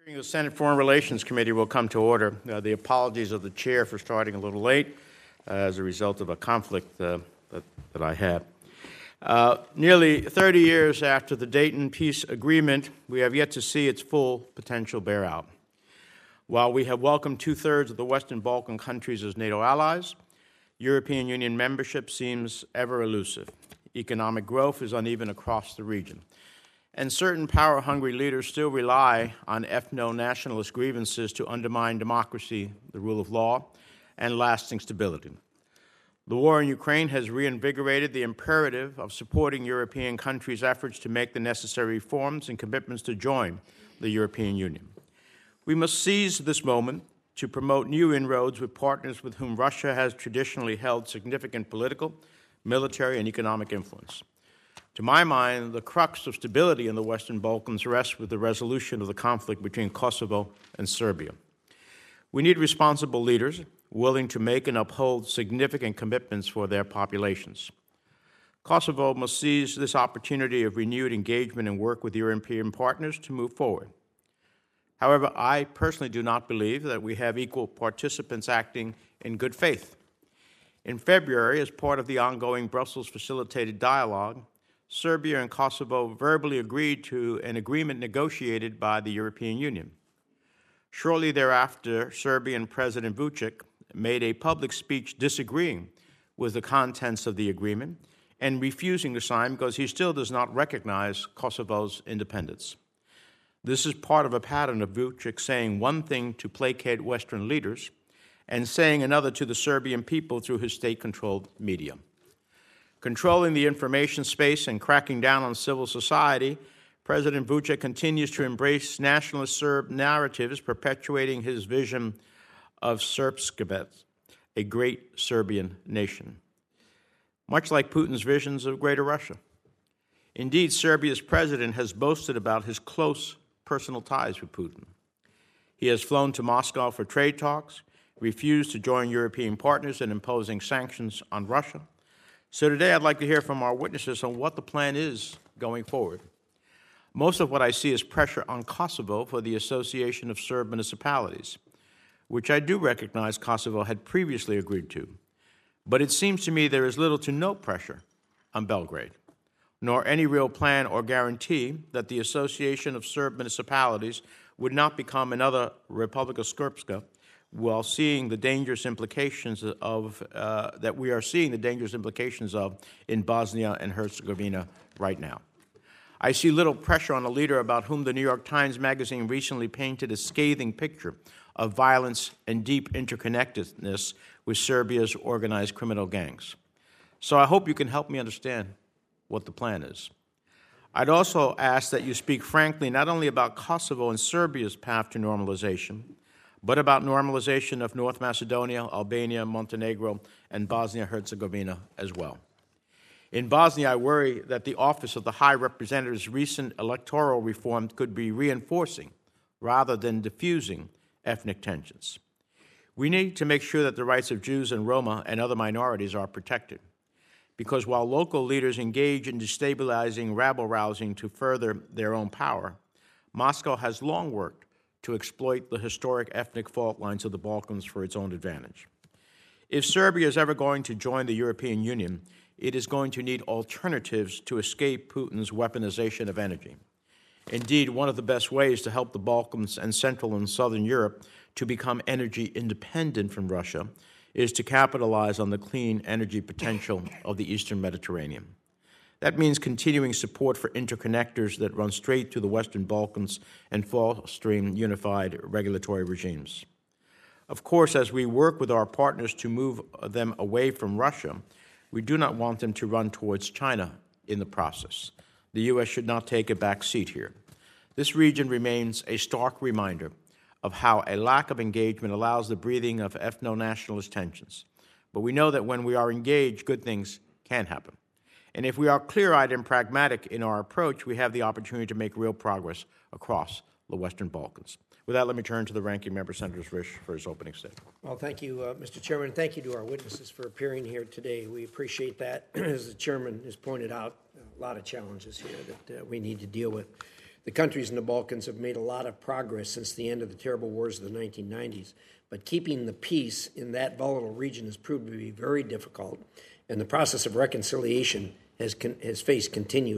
The Senate Foreign Relations Committee will come to order. The apologies of the chair for starting a little late as a result of a conflict that I had. Nearly 30 years after the Dayton Peace Agreement, we have yet to see its full potential bear out. While we have welcomed two-thirds of the Western Balkan countries as NATO allies, European Union membership seems ever elusive. Economic growth is uneven across the region, and certain power-hungry leaders still rely on ethno-nationalist grievances to undermine democracy, the rule of law, and lasting stability. The war in Ukraine has reinvigorated the imperative of supporting European countries' efforts to make the necessary reforms and commitments to join the European Union. We must seize this moment to promote new inroads with partners with whom Russia has traditionally held significant political, military, and economic influence. To my mind, the crux of stability in the Western Balkans rests with the resolution of the conflict between Kosovo and Serbia. We need responsible leaders willing to make and uphold significant commitments for their populations. Kosovo must seize this opportunity of renewed engagement and work with European partners to move forward. However, I personally do not believe that we have equal participants acting in good faith. In February, as part of the ongoing Brussels-facilitated dialogue, Serbia and Kosovo verbally agreed to an agreement negotiated by the European Union. Shortly thereafter, Serbian President Vučić made a public speech disagreeing with the contents of the agreement and refusing to sign because he still does not recognize Kosovo's independence. This is part of a pattern of Vučić saying one thing to placate Western leaders and saying another to the Serbian people through his state-controlled media. Controlling the information space and cracking down on civil society, President Vučić continues to embrace nationalist Serb narratives, perpetuating his vision of Srpska, a great Serbian nation, much like Putin's visions of Greater Russia. Indeed, Serbia's president has boasted about his close personal ties with Putin. He has flown to Moscow for trade talks, refused to join European partners in imposing sanctions on Russia. So today I'd like to hear from our witnesses on what the plan is going forward. Most of what I see is pressure on Kosovo for the Association of Serb Municipalities, which I do recognize Kosovo had previously agreed to. But it seems to me there is little to no pressure on Belgrade, nor any real plan or guarantee that the Association of Serb Municipalities would not become another Republika Srpska, while seeing the dangerous implications of that we are seeing the dangerous implications of in Bosnia and Herzegovina right now. I see little pressure on a leader about whom the New York Times Magazine recently painted a scathing picture of violence and deep interconnectedness with Serbia's organized criminal gangs. So I hope you can help me understand what the plan is. I'd also ask that you speak frankly not only about Kosovo and Serbia's path to normalization, but about normalization of North Macedonia, Albania, Montenegro, and Bosnia-Herzegovina as well. In Bosnia, I worry that the office of the High Representative's recent electoral reform could be reinforcing rather than diffusing ethnic tensions. We need to make sure that the rights of Jews and Roma and other minorities are protected, because while local leaders engage in destabilizing rabble-rousing to further their own power, Moscow has long worked to exploit the historic ethnic fault lines of the Balkans for its own advantage. If Serbia is ever going to join the European Union, it is going to need alternatives to escape Putin's weaponization of energy. Indeed, one of the best ways to help the Balkans and Central and Southern Europe to become energy independent from Russia is to capitalize on the clean energy potential of the Eastern Mediterranean. That means continuing support for interconnectors that run straight through the Western Balkans and fostering unified regulatory regimes. Of course, as we work with our partners to move them away from Russia, we do not want them to run towards China in the process. The U.S. should not take a back seat here. This region remains a stark reminder of how a lack of engagement allows the breathing of ethno-nationalist tensions. But we know that when we are engaged, good things can happen. And if we are clear-eyed and pragmatic in our approach, we have the opportunity to make real progress across the Western Balkans. With that, let me turn to the ranking member, Senator Risch, for his opening statement. Well, thank you, Mr. Chairman. Thank you to our witnesses for appearing here today. We appreciate that. As the chairman has pointed out, a lot of challenges here that we need to deal with. The countries in the Balkans have made a lot of progress since the end of the terrible wars of the 1990s, but keeping the peace in that volatile region has proved to be very difficult, and the process of reconciliation has faced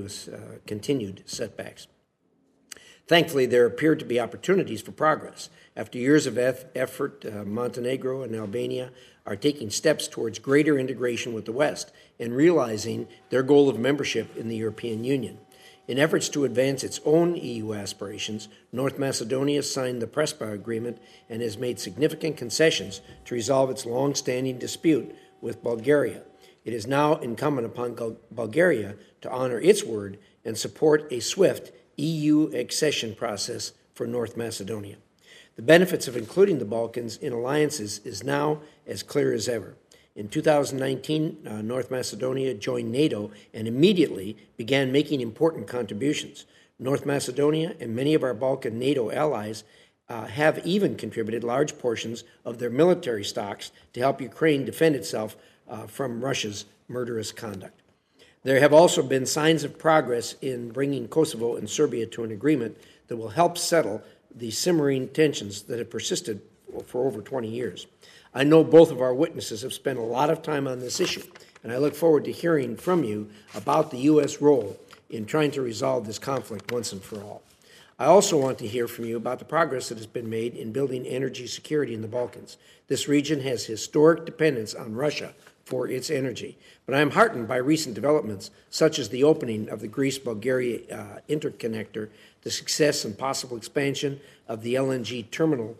continued setbacks. Thankfully, there appear to be opportunities for progress. After years of effort, Montenegro and Albania are taking steps towards greater integration with the West and realizing their goal of membership in the European Union. In efforts to advance its own EU aspirations, North Macedonia signed the Prespa Agreement and has made significant concessions to resolve its long-standing dispute with Bulgaria. It is now incumbent upon Bulgaria to honor its word and support a swift EU accession process for North Macedonia. The benefits of including the Balkans in alliances is now as clear as ever. In 2019, North Macedonia joined NATO and immediately began making important contributions. North Macedonia and many of our Balkan NATO allies have even contributed large portions of their military stocks to help Ukraine defend itself from Russia's murderous conduct. There have also been signs of progress in bringing Kosovo and Serbia to an agreement that will help settle the simmering tensions that have persisted for over 20 years. I know both of our witnesses have spent a lot of time on this issue, and I look forward to hearing from you about the U.S. role in trying to resolve this conflict once and for all. I also want to hear from you about the progress that has been made in building energy security in the Balkans. This region has historic dependence on Russia for its energy, but I am heartened by recent developments, such as the opening of the Greece-Bulgaria interconnector, the success and possible expansion of the LNG terminal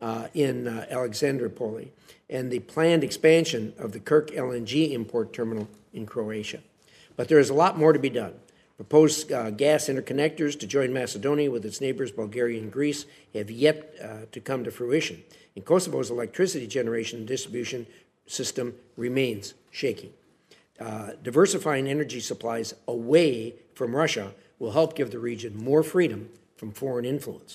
in Alexandropoli, and the planned expansion of the Kirk LNG import terminal in Croatia. But there is a lot more to be done. Proposed gas interconnectors to join Macedonia with its neighbors Bulgaria and Greece have yet to come to fruition, and Kosovo's electricity generation and distribution system remains shaky. Diversifying energy supplies away from Russia will help give the region more freedom from foreign influence.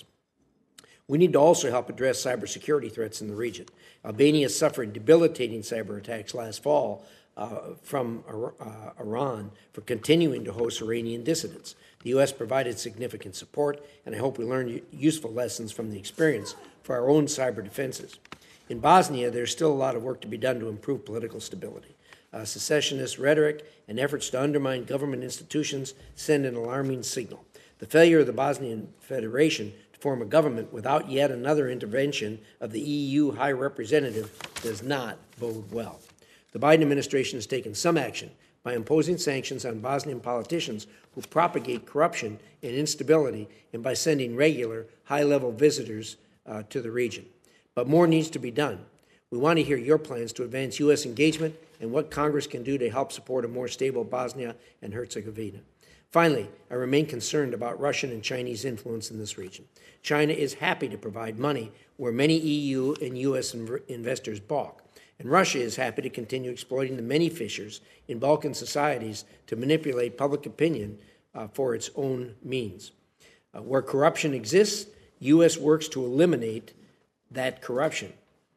We need to also help address cybersecurity threats in the region. Albania suffered debilitating cyber attacks last fall from Iran for continuing to host Iranian dissidents. The U.S. provided significant support, and I hope we learn useful lessons from the experience for our own cyber defenses. In Bosnia, there's still a lot of work to be done to improve political stability. Secessionist rhetoric and efforts to undermine government institutions send an alarming signal. The failure of the Bosnian Federation to form a government without yet another intervention of the EU High Representative does not bode well. The Biden administration has taken some action by imposing sanctions on Bosnian politicians who propagate corruption and instability and by sending regular, high-level visitors to the region. But more needs to be done. We want to hear your plans to advance U.S. engagement and what Congress can do to help support a more stable Bosnia and Herzegovina. Finally, I remain concerned about Russian and Chinese influence in this region. China is happy to provide money where many EU and U.S. investors balk, and Russia is happy to continue exploiting the many fissures in Balkan societies to manipulate public opinion for its own means. Where corruption exists, U.S. works to eliminate that corruption,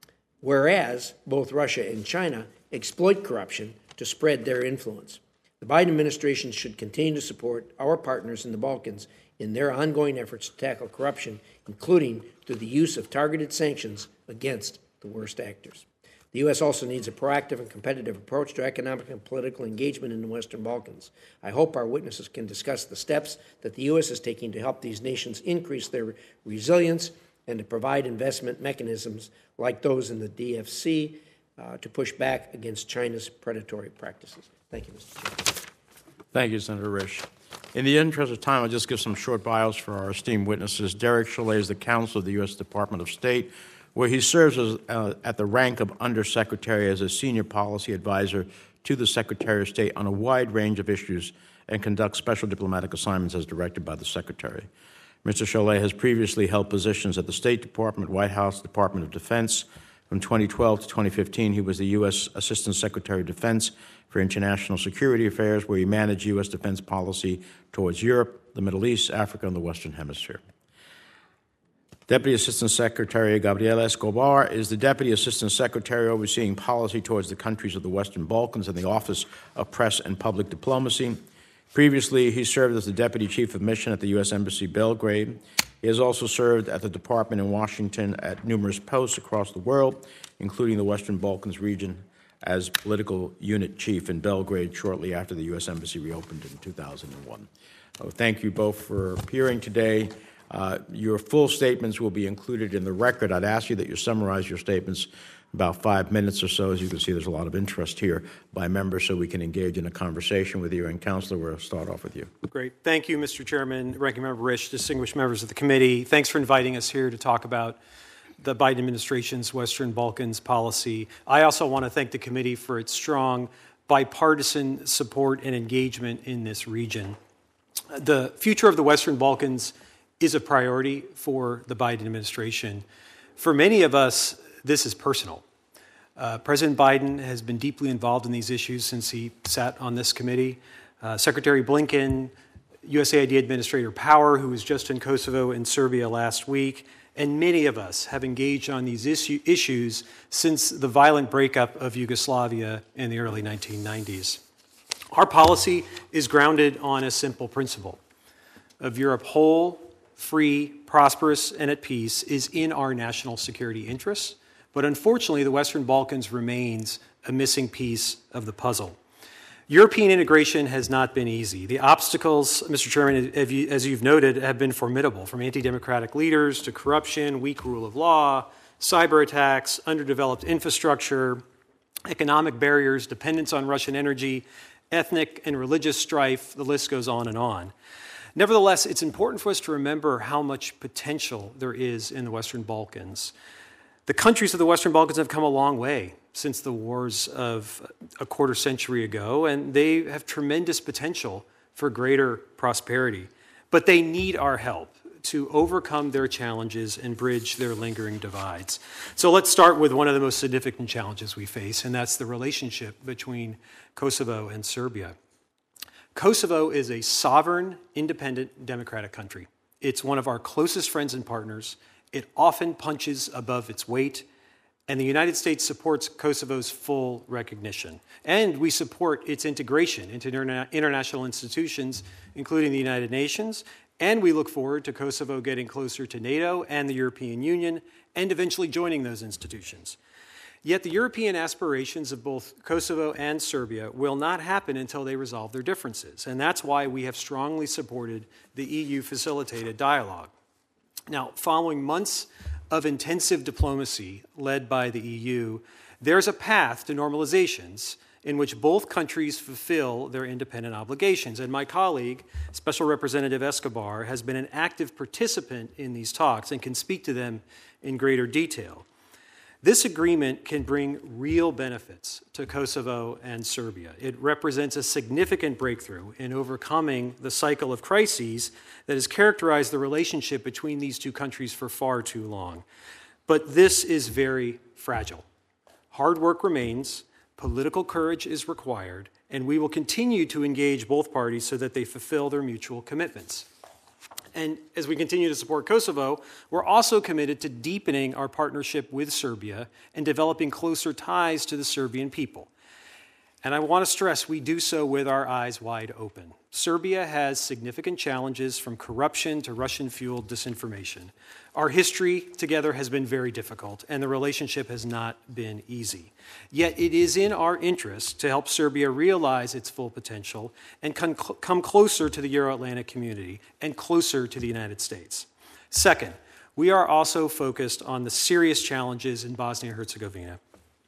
whereas both Russia and China exploit corruption to spread their influence. The Biden administration should continue to support our partners in the Balkans in their ongoing efforts to tackle corruption, including through the use of targeted sanctions against the worst actors. The U.S. also needs a proactive and competitive approach to economic and political engagement in the Western Balkans. I hope our witnesses can discuss the steps that the U.S. is taking to help these nations increase their resilience and to provide investment mechanisms like those in the DFC to push back against China's predatory practices. Thank you, Mr. Chairman. Thank you, Senator Risch. In the interest of time, I'll just give some short bios for our esteemed witnesses. Derek Chollet is the counsel of the U.S. Department of State, where he serves as, at the rank of Undersecretary as a senior policy advisor to the Secretary of State on a wide range of issues and conducts special diplomatic assignments as directed by the Secretary. Mr. Chollet has previously held positions at the State Department, White House, Department of Defense. From 2012 to 2015, he was the U.S. Assistant Secretary of Defense for International Security Affairs, where he managed U.S. defense policy towards Europe, the Middle East, Africa, and the Western Hemisphere. Deputy Assistant Secretary Gabriela Escobar is the Deputy Assistant Secretary overseeing policy towards the countries of the Western Balkans in the Office of Press and Public Diplomacy. Previously, he served as the Deputy Chief of Mission at the U.S. Embassy, Belgrade. He has also served at the Department in Washington at numerous posts across the world, including the Western Balkans region, as Political Unit Chief in Belgrade shortly after the U.S. Embassy reopened in 2001. Thank you both for appearing today. Your full statements will be included in the record. I'd ask you that you summarize your statements about 5 minutes or so. As you can see, there's a lot of interest here by members, so we can engage in a conversation with you. And, Counselor, we'll start off with you. Great. Thank you, Mr. Chairman, Ranking Member Rich, distinguished members of the committee. Thanks for inviting us here to talk about the Biden administration's Western Balkans policy. I also want to thank the committee for its strong bipartisan support and engagement in this region. The future of the Western Balkans is a priority for the Biden administration. For many of us, this is personal. President Biden has been deeply involved in these issues since he sat on this committee. Secretary Blinken, USAID Administrator Power, who was just in Kosovo and Serbia last week, and many of us have engaged on these issues since the violent breakup of Yugoslavia in the early 1990s. Our policy is grounded on a simple principle of Europe whole, free, prosperous, and at peace is in our national security interests. But unfortunately, the Western Balkans remains a missing piece of the puzzle. European integration has not been easy. The obstacles, Mr. Chairman, as you've noted, have been formidable, from anti-democratic leaders to corruption, weak rule of law, cyber attacks, underdeveloped infrastructure, economic barriers, dependence on Russian energy, ethnic and religious strife, the list goes on and on. Nevertheless, it's important for us to remember how much potential there is in the Western Balkans. The countries of the Western Balkans have come a long way since the wars of a quarter century ago, and they have tremendous potential for greater prosperity. But they need our help to overcome their challenges and bridge their lingering divides. So let's start with one of the most significant challenges we face, and that's the relationship between Kosovo and Serbia. Kosovo is a sovereign, independent, democratic country. It's one of our closest friends and partners. It often punches above its weight, and the United States supports Kosovo's full recognition. And we support its integration into international institutions, including the United Nations, and we look forward to Kosovo getting closer to NATO and the European Union, and eventually joining those institutions. Yet the European aspirations of both Kosovo and Serbia will not happen until they resolve their differences, and that's why we have strongly supported the EU-facilitated dialogue. Now, following months of intensive diplomacy led by the EU, there's a path to normalizations in which both countries fulfill their independent obligations. And my colleague, Special Representative Escobar, has been an active participant in these talks and can speak to them in greater detail. This agreement can bring real benefits to Kosovo and Serbia. It represents a significant breakthrough in overcoming the cycle of crises that has characterized the relationship between these two countries for far too long. But this is very fragile. Hard work remains, political courage is required, and we will continue to engage both parties so that they fulfill their mutual commitments. And as we continue to support Kosovo, we're also committed to deepening our partnership with Serbia and developing closer ties to the Serbian people. And I want to stress we do so with our eyes wide open. Serbia has significant challenges, from corruption to Russian-fueled disinformation. Our history together has been very difficult, and the relationship has not been easy. Yet it is in our interest to help Serbia realize its full potential and come closer to the Euro-Atlantic community and closer to the United States. Second, we are also focused on the serious challenges in Bosnia-Herzegovina.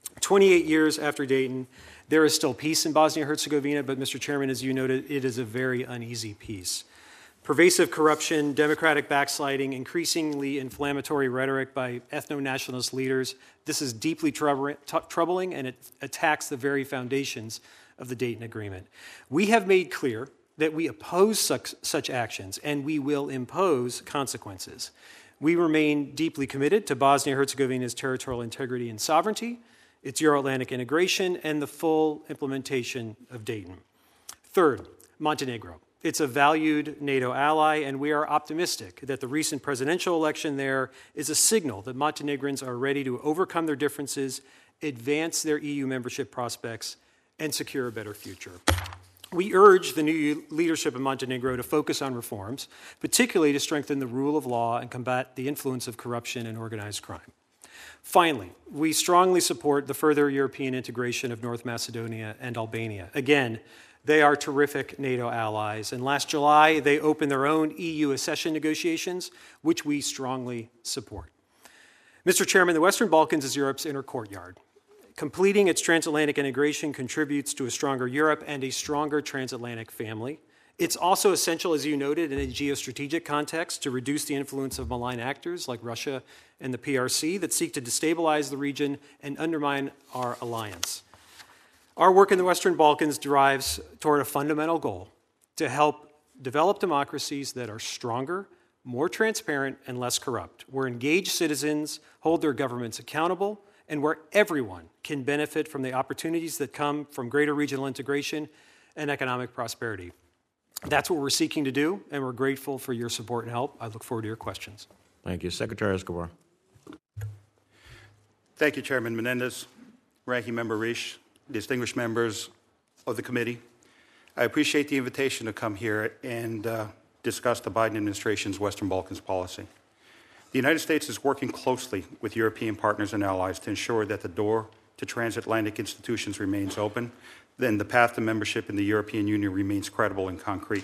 28 years after Dayton, there is still peace in Bosnia-Herzegovina, but Mr. Chairman, as you noted, it is a very uneasy peace. Pervasive corruption, democratic backsliding, increasingly inflammatory rhetoric by ethno-nationalist leaders. This is deeply troubling, and it attacks the very foundations of the Dayton Agreement. We have made clear that we oppose such actions, and we will impose consequences. We remain deeply committed to Bosnia-Herzegovina's territorial integrity and sovereignty, its Euro-Atlantic integration, and the full implementation of Dayton. Third, Montenegro. It's a valued NATO ally, and we are optimistic that the recent presidential election there is a signal that Montenegrins are ready to overcome their differences, advance their EU membership prospects, and secure a better future. We urge the new leadership in Montenegro to focus on reforms, particularly to strengthen the rule of law and combat the influence of corruption and organized crime. Finally, we strongly support the further European integration of North Macedonia and Albania. Again, they are terrific NATO allies, and last July they opened their own EU accession negotiations, which we strongly support. Mr. Chairman, the Western Balkans is Europe's inner courtyard. Completing its transatlantic integration contributes to a stronger Europe and a stronger transatlantic family. It's also essential, as you noted, in a geostrategic context to reduce the influence of malign actors like Russia and the PRC that seek to destabilize the region and undermine our alliance. Our work in the Western Balkans drives toward a fundamental goal to help develop democracies that are stronger, more transparent, and less corrupt, where engaged citizens hold their governments accountable, and where everyone can benefit from the opportunities that come from greater regional integration and economic prosperity. That's what we're seeking to do, and we're grateful for your support and help. I look forward to your questions. Thank you. Secretary Escobar. Thank you, Chairman Menendez, Ranking Member Risch, distinguished members of the committee. I appreciate the invitation to come here and discuss the Biden administration's Western Balkans policy. The United States is working closely with European partners and allies to ensure that the door to transatlantic institutions remains open, then the path to membership in the European Union remains credible and concrete.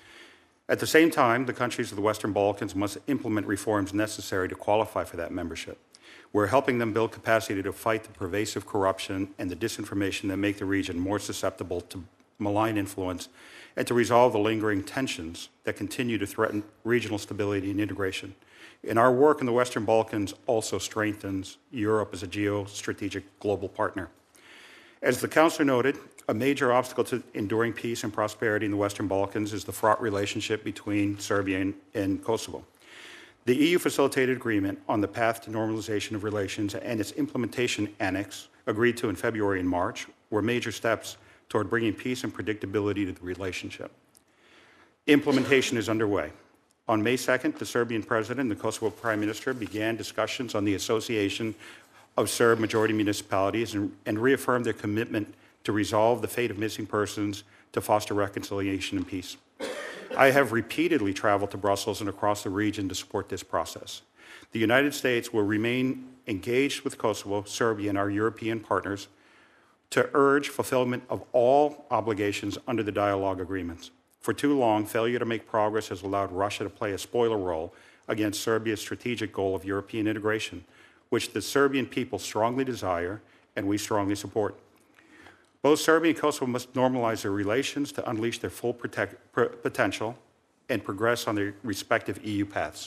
At the same time, the countries of the Western Balkans must implement reforms necessary to qualify for that membership. We're helping them build capacity to fight the pervasive corruption and the disinformation that make the region more susceptible to malign influence and to resolve the lingering tensions that continue to threaten regional stability and integration. And our work in the Western Balkans also strengthens Europe as a geostrategic global partner. As the Counselor noted, a major obstacle to enduring peace and prosperity in the Western Balkans is the fraught relationship between Serbia and Kosovo. The EU facilitated agreement on the path to normalization of relations and its implementation annex, agreed to in February and March, were major steps toward bringing peace and predictability to the relationship. Implementation is underway. On May 2nd, the Serbian president and the Kosovo prime minister began discussions on the association of Serb majority municipalities and reaffirmed their commitment to resolve the fate of missing persons, to foster reconciliation and peace. I have repeatedly traveled to Brussels and across the region to support this process. The United States will remain engaged with Kosovo, Serbia, and our European partners to urge fulfillment of all obligations under the dialogue agreements. For too long, failure to make progress has allowed Russia to play a spoiler role against Serbia's strategic goal of European integration, which the Serbian people strongly desire and we strongly support. Both Serbia and Kosovo must normalize their relations to unleash their full potential and progress on their respective EU paths.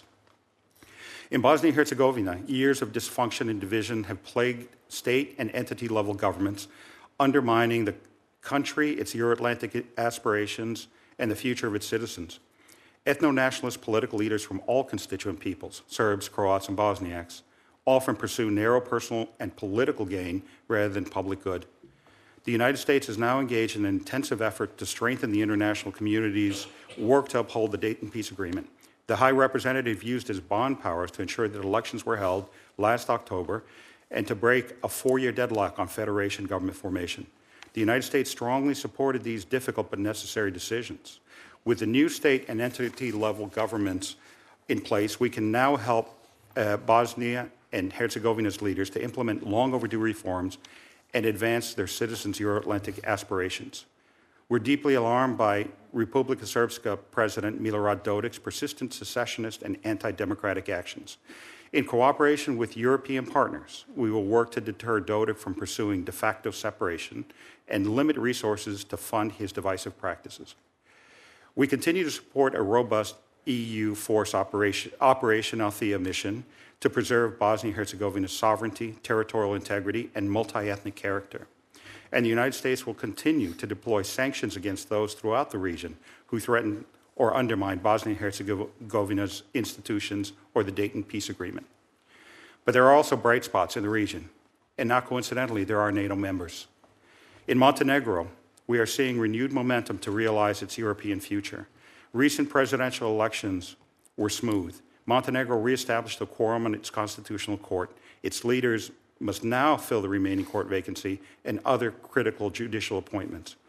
In Bosnia and Herzegovina, years of dysfunction and division have plagued state and entity-level governments, undermining the country, its Euro-Atlantic aspirations, and the future of its citizens. Ethno-nationalist political leaders from all constituent peoples, Serbs, Croats, and Bosniaks, often pursue narrow personal and political gain rather than public good. The United States is now engaged in an intensive effort to strengthen the international community's work to uphold the Dayton Peace Agreement. The High Representative used his bond powers to ensure that elections were held last October and to break a 4-year deadlock on federation government formation. The United States strongly supported these difficult but necessary decisions. With the new state and entity-level governments in place, we can now help Bosnia and Herzegovina's leaders to implement long overdue reforms and advance their citizens' Euro-Atlantic aspirations. We're deeply alarmed by Republika Srpska President Milorad Dodik's persistent secessionist and anti-democratic actions. In cooperation with European partners, we will work to deter Dodik from pursuing de facto separation and limit resources to fund his divisive practices. We continue to support a robust EU force Operation Althea mission to preserve Bosnia and Herzegovina's sovereignty, territorial integrity, and multi-ethnic character. And the United States will continue to deploy sanctions against those throughout the region who threaten or undermine Bosnia and Herzegovina's institutions or the Dayton Peace Agreement. But there are also bright spots in the region, and not coincidentally, there are NATO members. In Montenegro, we are seeing renewed momentum to realize its European future. Recent presidential elections were smooth. Montenegro reestablished a quorum on its constitutional court. Its leaders must now fill the remaining court vacancy and other critical judicial appointments.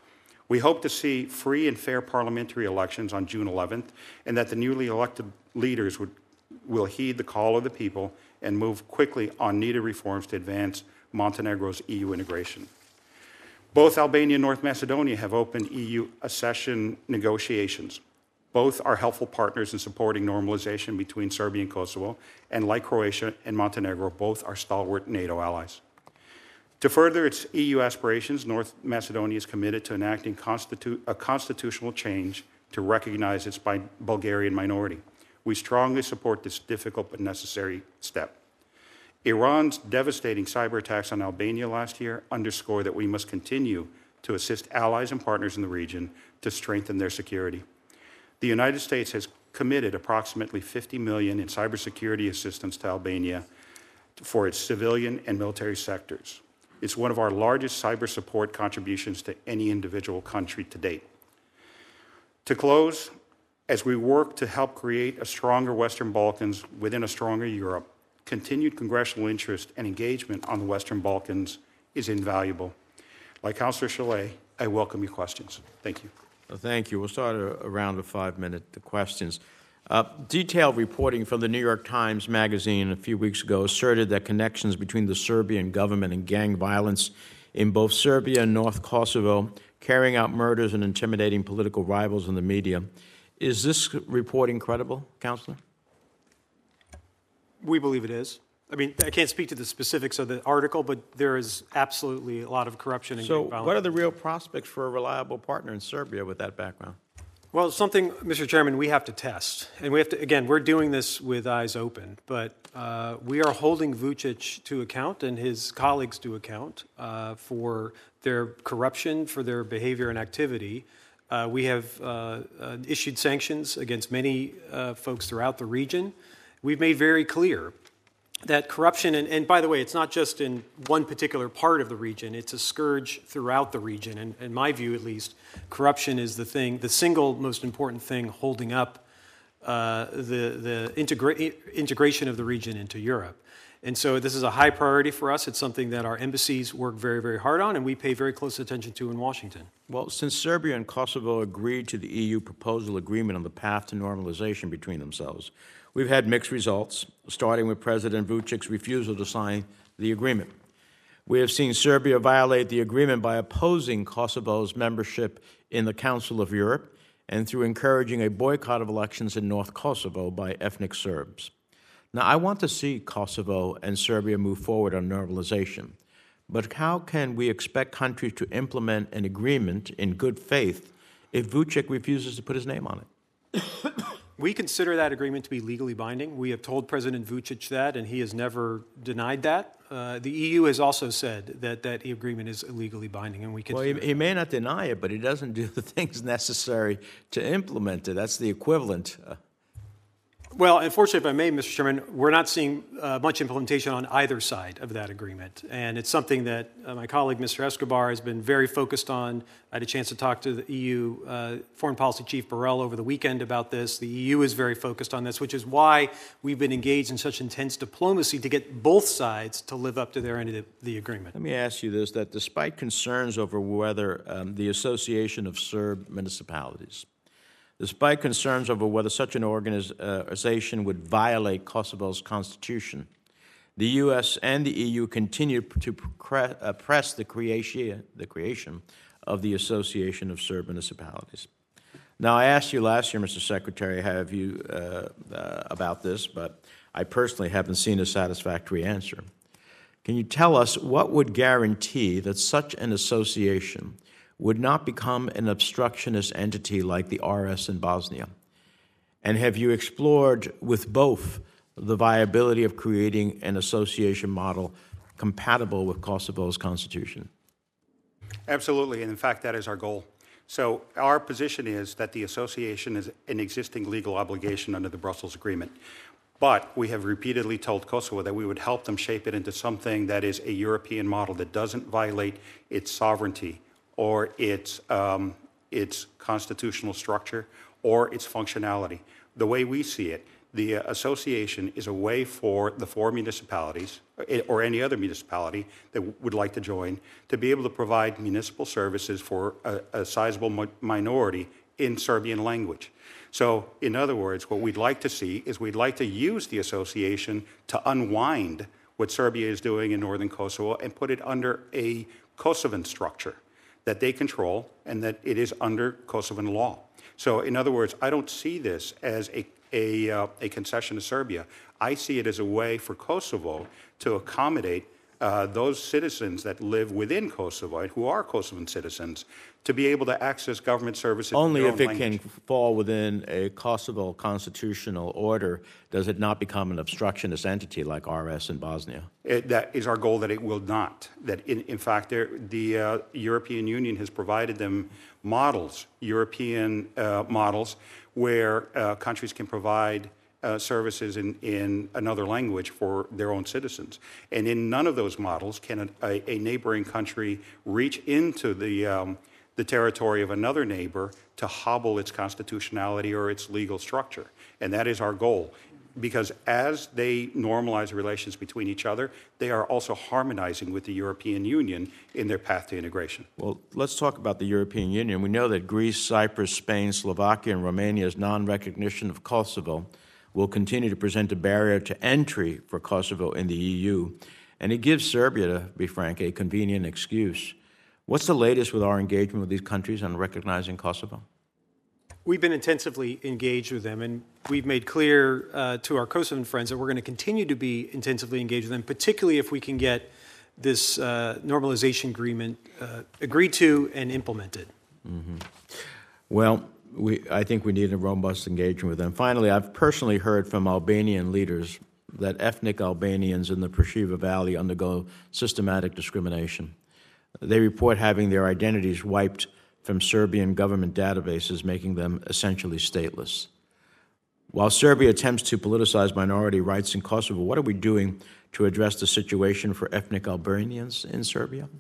We hope to see free and fair parliamentary elections on June 11th, and that the newly elected leaders will heed the call of the people and move quickly on needed reforms to advance Montenegro's EU integration. Both Albania and North Macedonia have opened EU accession negotiations. Both are helpful partners in supporting normalization between Serbia and Kosovo, and like Croatia and Montenegro, both are stalwart NATO allies. To further its EU aspirations, North Macedonia is committed to enacting a constitutional change to recognize its Bulgarian minority. We strongly support this difficult but necessary step. Iran's devastating cyber attacks on Albania last year underscore that we must continue to assist allies and partners in the region to strengthen their security. The United States has committed approximately $50 million in cybersecurity assistance to Albania for its civilian and military sectors. It's one of our largest cyber support contributions to any individual country to date. To close, as we work to help create a stronger Western Balkans within a stronger Europe, continued congressional interest and engagement on the Western Balkans is invaluable. Like Councilor Chalet, I welcome your questions. Thank you. Thank you. We'll start a round of 5-minute questions. Detailed reporting from the New York Times Magazine a few weeks ago asserted that connections between the Serbian government and gang violence in both Serbia and North Kosovo, carrying out murders and intimidating political rivals in the media. Is this reporting credible, Counselor? We believe it is. I mean, I can't speak to the specifics of the article, but there is absolutely a lot of corruption and gang violence. So what are the real prospects for a reliable partner in Serbia with that background? Well, something, Mr. Chairman, we have to test. And we have to, again, we're doing this with eyes open, but we are holding Vučić to account and his colleagues to account for their corruption, for their behavior and activity. We have issued sanctions against many folks throughout the region. We've made very clear that corruption, and by the way, it's not just in one particular part of the region, it's a scourge throughout the region. And in my view, at least, corruption is the single most important thing holding up the integration of the region into Europe. And so this is a high priority for us. It's something that our embassies work very, very hard on, and we pay very close attention to in Washington. Well, since Serbia and Kosovo agreed to the EU proposal agreement on the path to normalization between themselves, we've had mixed results, starting with President Vučić's refusal to sign the agreement. We have seen Serbia violate the agreement by opposing Kosovo's membership in the Council of Europe and through encouraging a boycott of elections in North Kosovo by ethnic Serbs. Now, I want to see Kosovo and Serbia move forward on normalization, but how can we expect countries to implement an agreement in good faith if Vučić refuses to put his name on it? We consider that agreement to be legally binding. We have told President Vučić that, and he has never denied that. The EU has also said that that agreement is legally binding, and we consider Well, he may not deny it, but he doesn't do the things necessary to implement it. That's the equivalent. Well, unfortunately, if I may, Mr. Chairman, we're not seeing much implementation on either side of that agreement. And it's something that my colleague, Mr. Escobar, has been very focused on. I had a chance to talk to the EU Foreign Policy Chief Borrell over the weekend about this. The EU is very focused on this, which is why we've been engaged in such intense diplomacy to get both sides to live up to their end of the agreement. Let me ask you this, that despite concerns over whether the Association of Serb Municipalities, despite concerns over whether such an organization would violate Kosovo's constitution, the U.S. and the EU continue to press the creation of the Association of Serb Municipalities. Now, I asked you last year, Mr. Secretary, about this, but I personally haven't seen a satisfactory answer. Can you tell us what would guarantee that such an association would not become an obstructionist entity like the RS in Bosnia? And have you explored with both the viability of creating an association model compatible with Kosovo's constitution? Absolutely, and in fact, that is our goal. So our position is that the association is an existing legal obligation under the Brussels Agreement. But we have repeatedly told Kosovo that we would help them shape it into something that is a European model that doesn't violate its sovereignty or its constitutional structure or its functionality. The way we see it, the association is a way for the four municipalities, or any other municipality that would like to join, to be able to provide municipal services for a sizable minority in Serbian language. So, in other words, what we'd like to see is we'd like to use the association to unwind what Serbia is doing in northern Kosovo and put it under a Kosovan structure that they control and that it is under Kosovan law. So, in other words, I don't see this as a concession to Serbia. I see it as a way for Kosovo to accommodate those citizens that live within Kosovo and who are Kosovan citizens to be able to access government services. Only in their if own it language. can fall within a Kosovo constitutional order does it not become an obstructionist entity like RS in Bosnia. That is our goal, that it will not. That, in fact, the European Union has provided them models, European models, where countries can provide services in another language for their own citizens. And in none of those models can a neighboring country reach into the territory of another neighbor to hobble its constitutionality or its legal structure. And that is our goal. Because as they normalize relations between each other, they are also harmonizing with the European Union in their path to integration. Well, let's talk about the European Union. We know that Greece, Cyprus, Spain, Slovakia, and Romania's non-recognition of Kosovo will continue to present a barrier to entry for Kosovo in the EU, and it gives Serbia, to be frank, a convenient excuse. What's the latest with our engagement with these countries on recognizing Kosovo? We've been intensively engaged with them, and we've made clear to our Kosovan friends that we're going to continue to be intensively engaged with them, particularly if we can get this normalization agreement agreed to and implemented. Mm-hmm. Well, I think we need a robust engagement with them. Finally, I've personally heard from Albanian leaders that ethnic Albanians in the Preševa Valley undergo systematic discrimination. They report having their identities wiped from Serbian government databases, making them essentially stateless. While Serbia attempts to politicize minority rights in Kosovo, what are we doing to address the situation for ethnic Albanians in Serbia?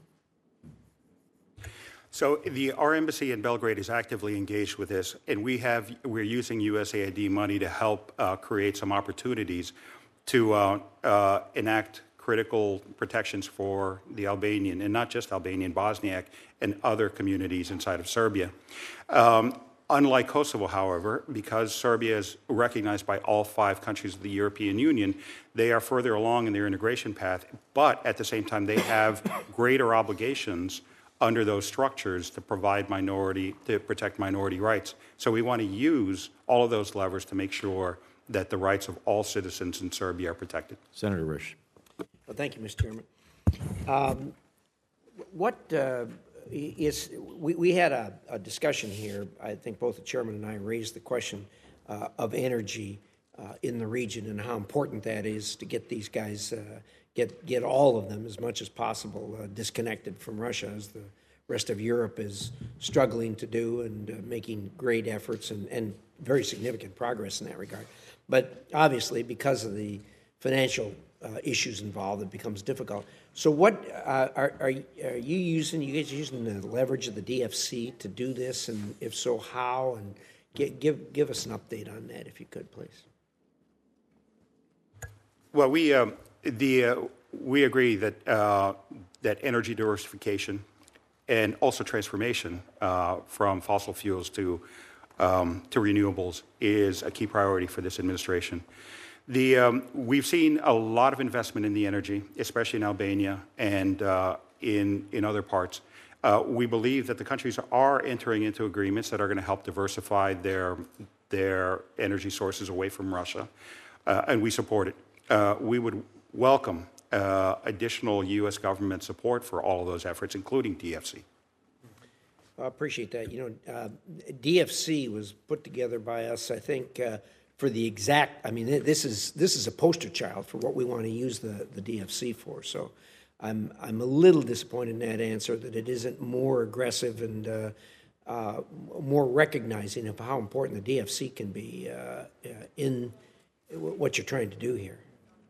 So our embassy in Belgrade is actively engaged with this, and we're using USAID money to help create some opportunities to enact critical protections for the Albanian, and not just Albanian, Bosniak, and other communities inside of Serbia. Unlike Kosovo, however, because Serbia is recognized by all 5 countries of the European Union, they are further along in their integration path, but at the same time they have greater obligations under those structures to protect minority rights. So we want to use all of those levers to make sure that the rights of all citizens in Serbia are protected. Senator Risch. Well, thank you, Mr. Chairman. We had a discussion here. I think both the chairman and I raised the question of energy in the region and how important that is to get these guys, get all of them as much as possible disconnected from Russia, as the rest of Europe is struggling to do and making great efforts and very significant progress in that regard. But obviously, because of the financial issues involved, it becomes difficult. So what are you using? You guys using the leverage of the DFC to do this? And if so, how? And give us an update on that, if you could, please. Well, we agree that that energy diversification and also transformation from fossil fuels to renewables is a key priority for this administration. We've seen a lot of investment in the energy, especially in Albania and in other parts. We believe that the countries are entering into agreements that are going to help diversify their energy sources away from Russia, and we support it. We would welcome additional U.S. government support for all of those efforts, including DFC. I appreciate that. DFC was put together by us, I think, for the exact. I mean, this is a poster child for what we want to use the DFC for. So, I'm a little disappointed in that answer, that it isn't more aggressive and more recognizing of how important the DFC can be in what you're trying to do here.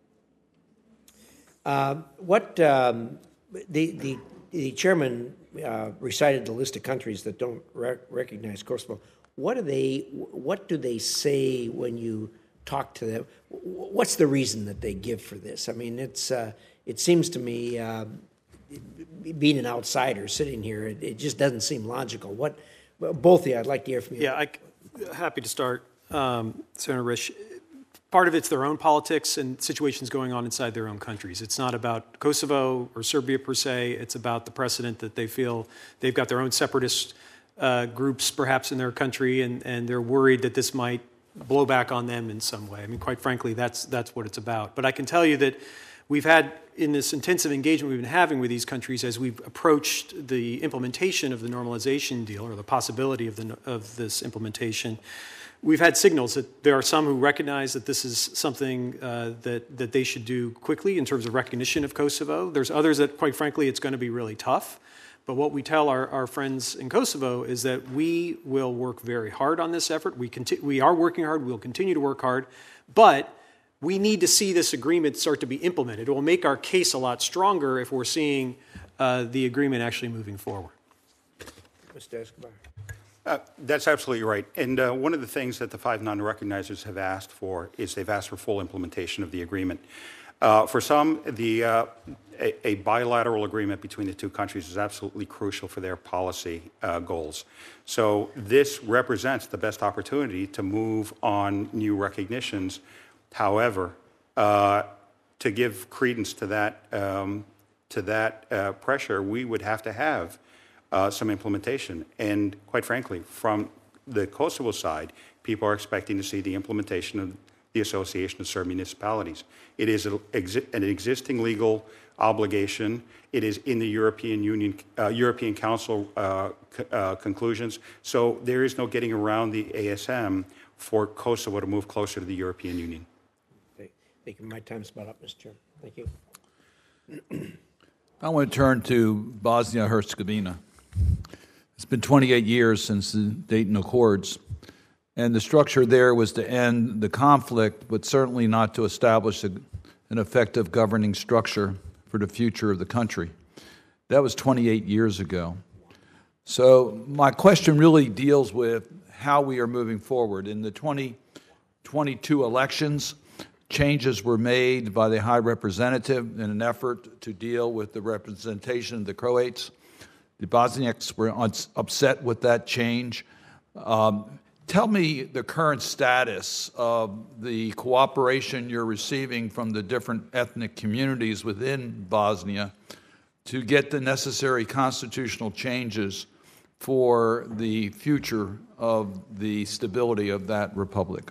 The chairman recited the list of countries that don't recognize Kosovo. What do they say when you talk to them. What's the reason that they give for this? I mean, it seems to me, being an outsider sitting here, it just doesn't seem logical. Both of you, I'd like to hear from you. Yeah, happy to start, Senator Risch. Part of it's their own politics and situations going on inside their own countries. It's not about Kosovo or Serbia per se. It's about the precedent that they feel they've got their own separatist groups perhaps in their country, and they're worried that this might blow back on them in some way. I mean, quite frankly, that's what it's about. But I can tell you that we've had, in this intensive engagement we've been having with these countries as we've approached the implementation of the normalization deal, or the possibility of this implementation, we've had signals that there are some who recognize that this is something that they should do quickly in terms of recognition of Kosovo. There's others that, quite frankly, it's going to be really tough. But what we tell our friends in Kosovo is that we will work very hard on this effort. We are working hard. We'll continue to work hard. But we need to see this agreement start to be implemented. It will make our case a lot stronger if we're seeing the agreement actually moving forward. Mr. Escobar. That's absolutely right. And one of the things that the 5 non-recognizers have asked for is they've asked for full implementation of the agreement. For some, a bilateral agreement between the two countries is absolutely crucial for their policy goals. So this represents the best opportunity to move on new recognitions. However, to give credence to that pressure, we would have to have some implementation. And quite frankly, from the Kosovo side, people are expecting to see the implementation of the Association of Serb Municipalities. It is an existing legal obligation. It is in the European Union, European Council conclusions. So there is no getting around the ASM for Kosovo to move closer to the European Union. Okay. Thank you. My time's about up, Mr. Chairman. Thank you. I want to turn to Bosnia-Herzegovina. It's been 28 years since the Dayton Accords, and the structure there was to end the conflict, but certainly not to establish an effective governing structure for the future of the country. That was 28 years ago. So my question really deals with how we are moving forward. In the 2022 elections, changes were made by the High Representative in an effort to deal with the representation of the Croats. The Bosniaks were upset with that change. Tell me the current status of the cooperation you're receiving from the different ethnic communities within Bosnia to get the necessary constitutional changes for the future of the stability of that republic.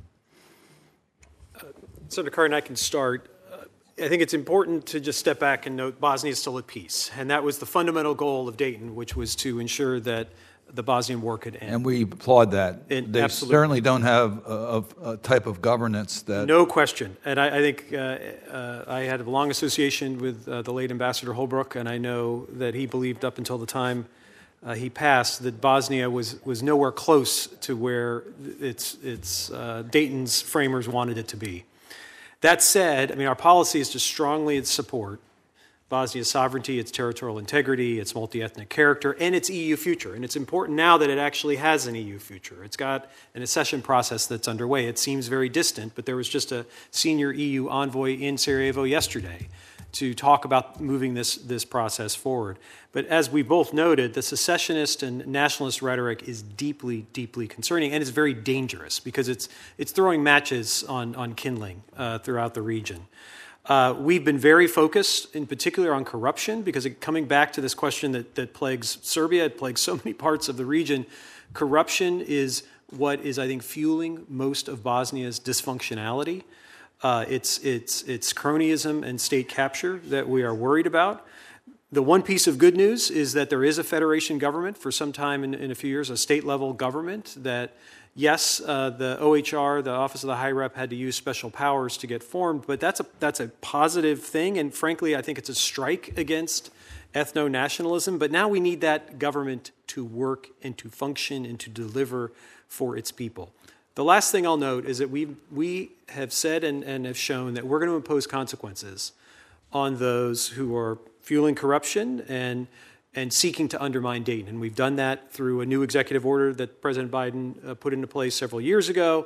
Senator Cardin, I can start. I think it's important to just step back and note Bosnia is still at peace. And that was the fundamental goal of Dayton, which was to ensure that the Bosnian War could end. And we applaud that. They absolutely certainly don't have a type of governance that... No question. And I think I had a long association with the late Ambassador Holbrooke, and I know that he believed up until the time he passed that Bosnia was nowhere close to where its Dayton's framers wanted it to be. That said, I mean, our policy is to strongly support Bosnia's sovereignty, its territorial integrity, its multi-ethnic character, and its EU future. And it's important now that it actually has an EU future. It's got an accession process that's underway. It seems very distant, but there was just a senior EU envoy in Sarajevo yesterday to talk about moving this process forward. But as we both noted, the secessionist and nationalist rhetoric is deeply, deeply concerning, and it's very dangerous because it's throwing matches on kindling throughout the region. We've been very focused, in particular, on corruption, because coming back to this question that plagues Serbia, it plagues so many parts of the region, corruption is what is, I think, fueling most of Bosnia's dysfunctionality. It's cronyism and state capture that we are worried about. The one piece of good news is that there is a federation government for some time in a few years, a state-level government that, yes, the OHR, the Office of the High Rep, had to use special powers to get formed, but that's a positive thing, and frankly, I think it's a strike against ethno-nationalism, but now we need that government to work and to function and to deliver for its people. The last thing I'll note is that we have said and have shown that we're going to impose consequences on those who are fueling corruption and seeking to undermine Dayton. And we've done that through a new executive order that President Biden put into place several years ago.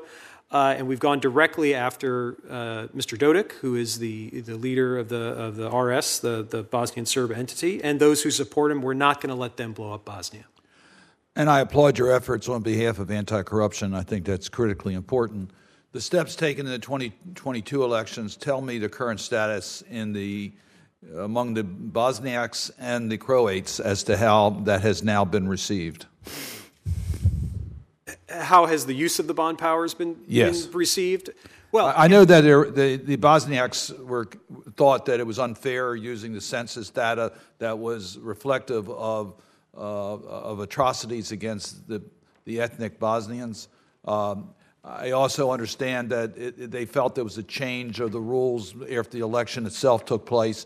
And we've gone directly after Mr. Dodik, who is the leader of the RS, the Bosnian Serb entity, and those who support him. We're not going to let them blow up Bosnia. And I applaud your efforts on behalf of anti-corruption. I think that's critically important. The steps taken in the 2022 elections tell me the current status among the Bosniaks and the Croats as to how that has now been received. How has the use of the bond powers been received? Well, I know that the Bosniaks thought that it was unfair using the census data that was reflective of atrocities against the ethnic Bosnians. I also understand that they felt there was a change of the rules after the election itself took place.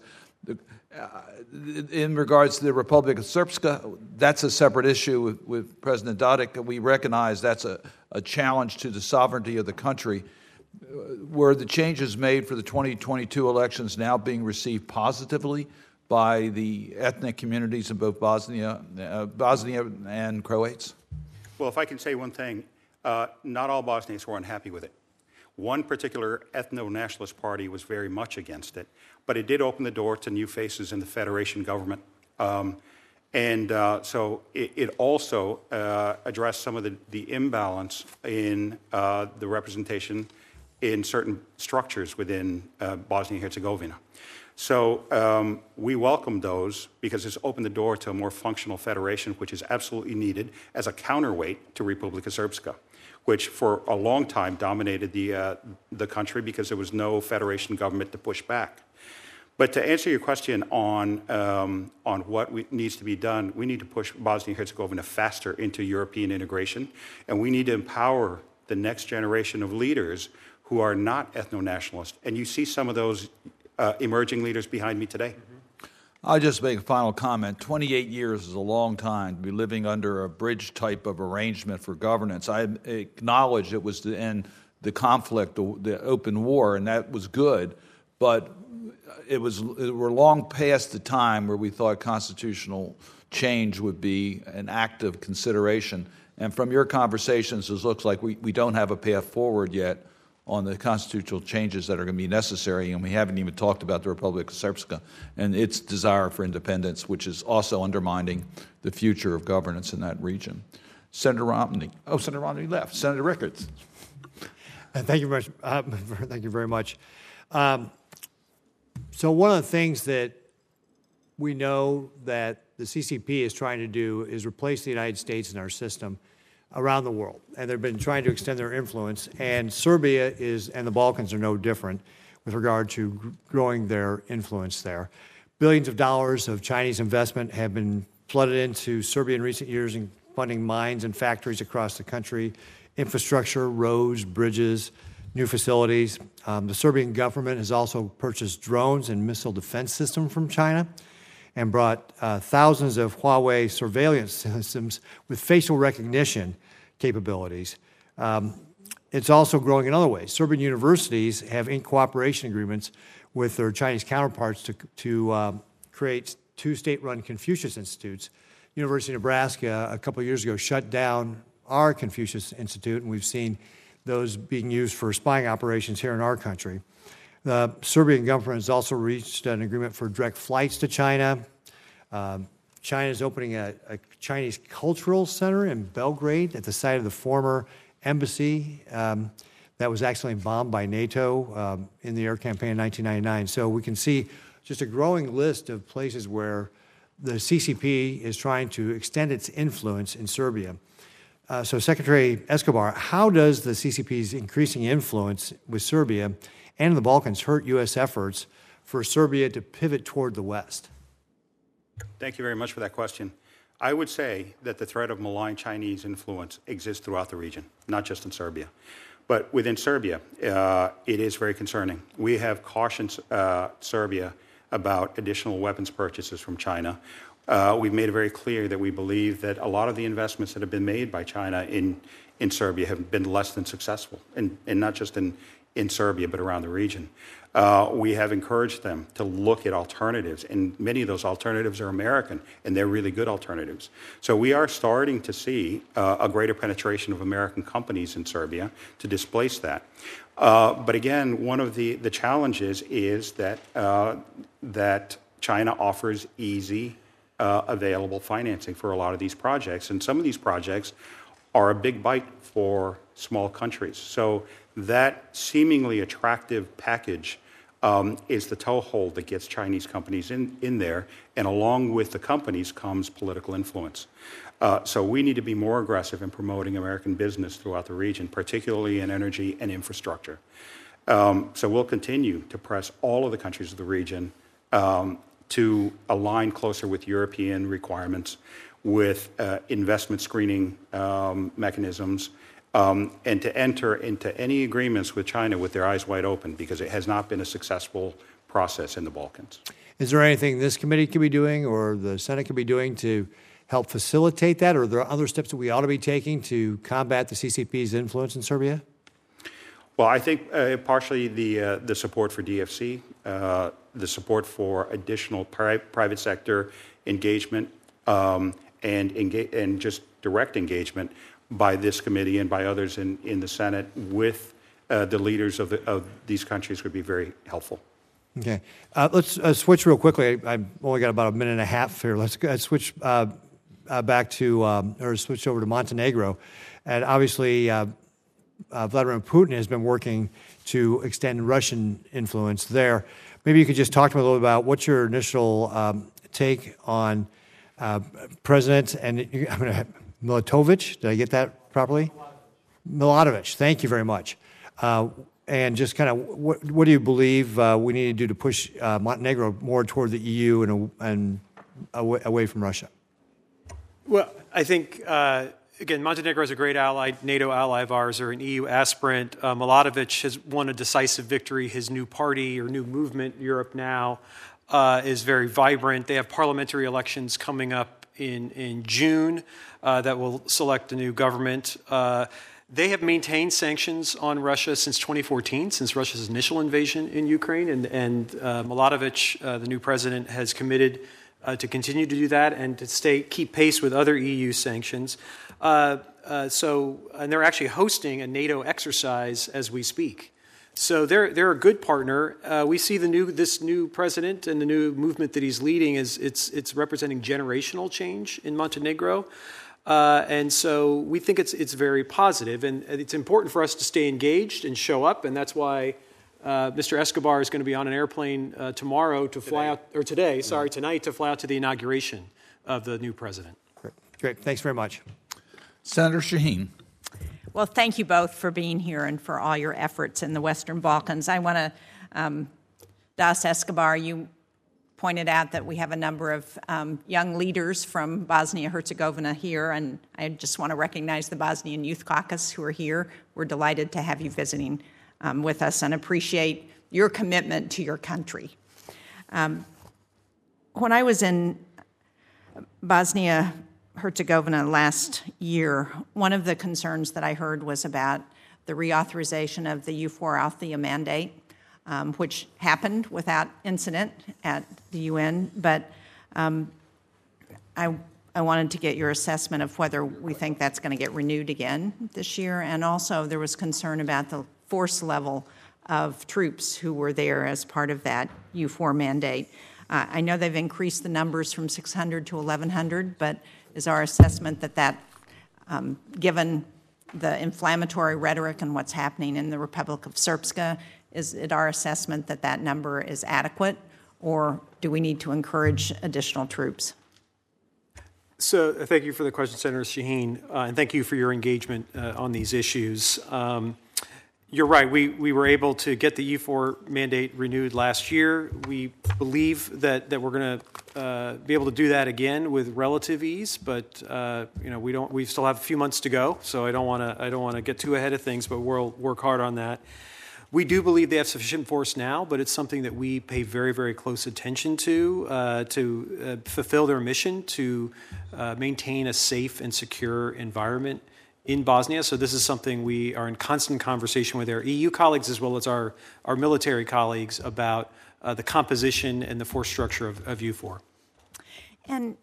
In regards to the Republic of Srpska, that's a separate issue with President Dodik. We recognize that's a challenge to the sovereignty of the country. Were the changes made for the 2022 elections now being received positively by the ethnic communities in both Bosnia and Croats? Well, if I can say one thing, not all Bosniaks were unhappy with it. One particular ethno-nationalist party was very much against it, but it did open the door to new faces in the federation government. So it also addressed some of the imbalance in the representation in certain structures within Bosnia and Herzegovina. So we welcome those because it's opened the door to a more functional federation, which is absolutely needed as a counterweight to Republika Srpska, which for a long time dominated the country because there was no federation government to push back. But to answer your question on what needs to be done, we need to push Bosnia and Herzegovina faster into European integration, and we need to empower the next generation of leaders who are not ethno-nationalist. And you see some of those emerging leaders behind me today. I'll just make a final comment. 28 years is a long time to be living under a bridge type of arrangement for governance. I acknowledge it was to end the conflict, the open war, and that was good, but we're long past the time where we thought constitutional change would be an active consideration. And from your conversations, it looks like we don't have a path forward yet on the constitutional changes that are going to be necessary, and we haven't even talked about the Republic of Srpska and its desire for independence, which is also undermining the future of governance in that region. Senator Romney. Oh, Senator Romney left. Senator Rickards. Thank you very much. Thank you very much. So one of the things that we know that the CCP is trying to do is replace the United States in our system around the world, and they've been trying to extend their influence, and Serbia and the Balkans are no different with regard to growing their influence there. Billions of dollars of Chinese investment have been flooded into Serbia in recent years in funding mines and factories across the country, infrastructure, roads, bridges, new facilities. The Serbian government has also purchased drones and missile defense systems from China and brought thousands of Huawei surveillance systems with facial recognition capabilities. It's also growing in other ways. Serbian universities have inked cooperation agreements with their Chinese counterparts to create two state-run Confucius Institutes. University of Nebraska, a couple of years ago, shut down our Confucius Institute, and we've seen those being used for spying operations here in our country. The Serbian government has also reached an agreement for direct flights to China. China is opening a Chinese cultural center in Belgrade at the site of the former embassy that was accidentally bombed by NATO in the air campaign in 1999. So we can see just a growing list of places where the CCP is trying to extend its influence in Serbia. So Secretary Escobar, how does the CCP's increasing influence with Serbia and the Balkans hurt U.S. efforts for Serbia to pivot toward the West? Thank you very much for that question. I would say that the threat of malign Chinese influence exists throughout the region, not just in Serbia. But within Serbia, it is very concerning. We have cautioned Serbia about additional weapons purchases from China. We've made it very clear that we believe that a lot of the investments that have been made by China in Serbia have been less than successful, and not just in in Serbia, but around the region. We have encouraged them to look at alternatives, and many of those alternatives are American, and they're really good alternatives. So we are starting to see a greater penetration of American companies in Serbia to displace that. But again, one of the challenges is that that China offers easy, available financing for a lot of these projects, and some of these projects are a big bite for small countries. So that seemingly attractive package is the toehold that gets Chinese companies in there, and along with the companies comes political influence. So we need to be more aggressive in promoting American business throughout the region, particularly in energy and infrastructure. So we'll continue to press all of the countries of the region to align closer with European requirements, with investment screening mechanisms, and to enter into any agreements with China with their eyes wide open, because it has not been a successful process in the Balkans. Is there anything this committee could be doing or the Senate could be doing to help facilitate that? Or are there other steps that we ought to be taking to combat the CCP's influence in Serbia? Well, I think partially the support for DFC, the support for additional private sector engagement, and just direct engagement by this committee and by others in the Senate with the leaders of these countries would be very helpful. Okay. Let's switch real quickly. I've only got about a minute and a half here. Let's switch back to, or switch over to Montenegro. And obviously, Vladimir Putin has been working to extend Russian influence there. Maybe you could just talk to me a little about what's your initial take on President Milatovic. Did I get that properly? Milatovic. Thank you very much. And just kind of what do you believe we need to do to push Montenegro more toward the EU and away from Russia? Well, I think, again, Montenegro is a great ally, NATO ally of ours, or an EU aspirant. Milatovic has won a decisive victory. His new party or new movement, Europe Now, is very vibrant. They have parliamentary elections coming up in June that will select a new government. They have maintained sanctions on Russia since 2014, since Russia's initial invasion in Ukraine, and Milatovic, the new president, has committed to continue to do that and to keep pace with other EU sanctions. And they're actually hosting a NATO exercise as we speak. So they're a good partner. We see this new president and the new movement that he's leading is it's representing generational change in Montenegro. And so we think it's very positive, and it's important for us to stay engaged and show up, and that's why Mr. Escobar is going to be on an airplane tomorrow to fly out, or tonight to fly out to the inauguration of the new president. Great. Thanks very much. Senator Shaheen. Well, thank you both for being here and for all your efforts in the Western Balkans. I want to, Das Escobar, you pointed out that we have a number of young leaders from Bosnia-Herzegovina here, and I just want to recognize the Bosnian Youth Caucus who are here. We're delighted to have you visiting with us and appreciate your commitment to your country. When I was in Bosnia-Herzegovina last year, one of the concerns that I heard was about the reauthorization of the EUFOR Althea mandate, which happened without incident at the UN, but I wanted to get your assessment of whether we think that's going to get renewed again this year, and also there was concern about the force level of troops who were there as part of that EUFOR mandate. I know they've increased the numbers from 600 to 1,100, but is our assessment that given the inflammatory rhetoric and what's happening in the Republic of Srpska, is it our assessment that that number is adequate, or do we need to encourage additional troops? So thank you for the question, Senator Shaheen, and thank you for your engagement on these issues. You're right. We were able to get the EUFOR mandate renewed last year. We believe that we're going to be able to do that again with relative ease, but we still have a few months to go. So I don't want to get too ahead of things, but we'll work hard on that. We do believe they have sufficient force now, but it's something that we pay very, very close attention to fulfill their mission to maintain a safe and secure environment in Bosnia. So this is something we are in constant conversation with our EU colleagues as well as our military colleagues about the composition and the force structure of EUFOR. And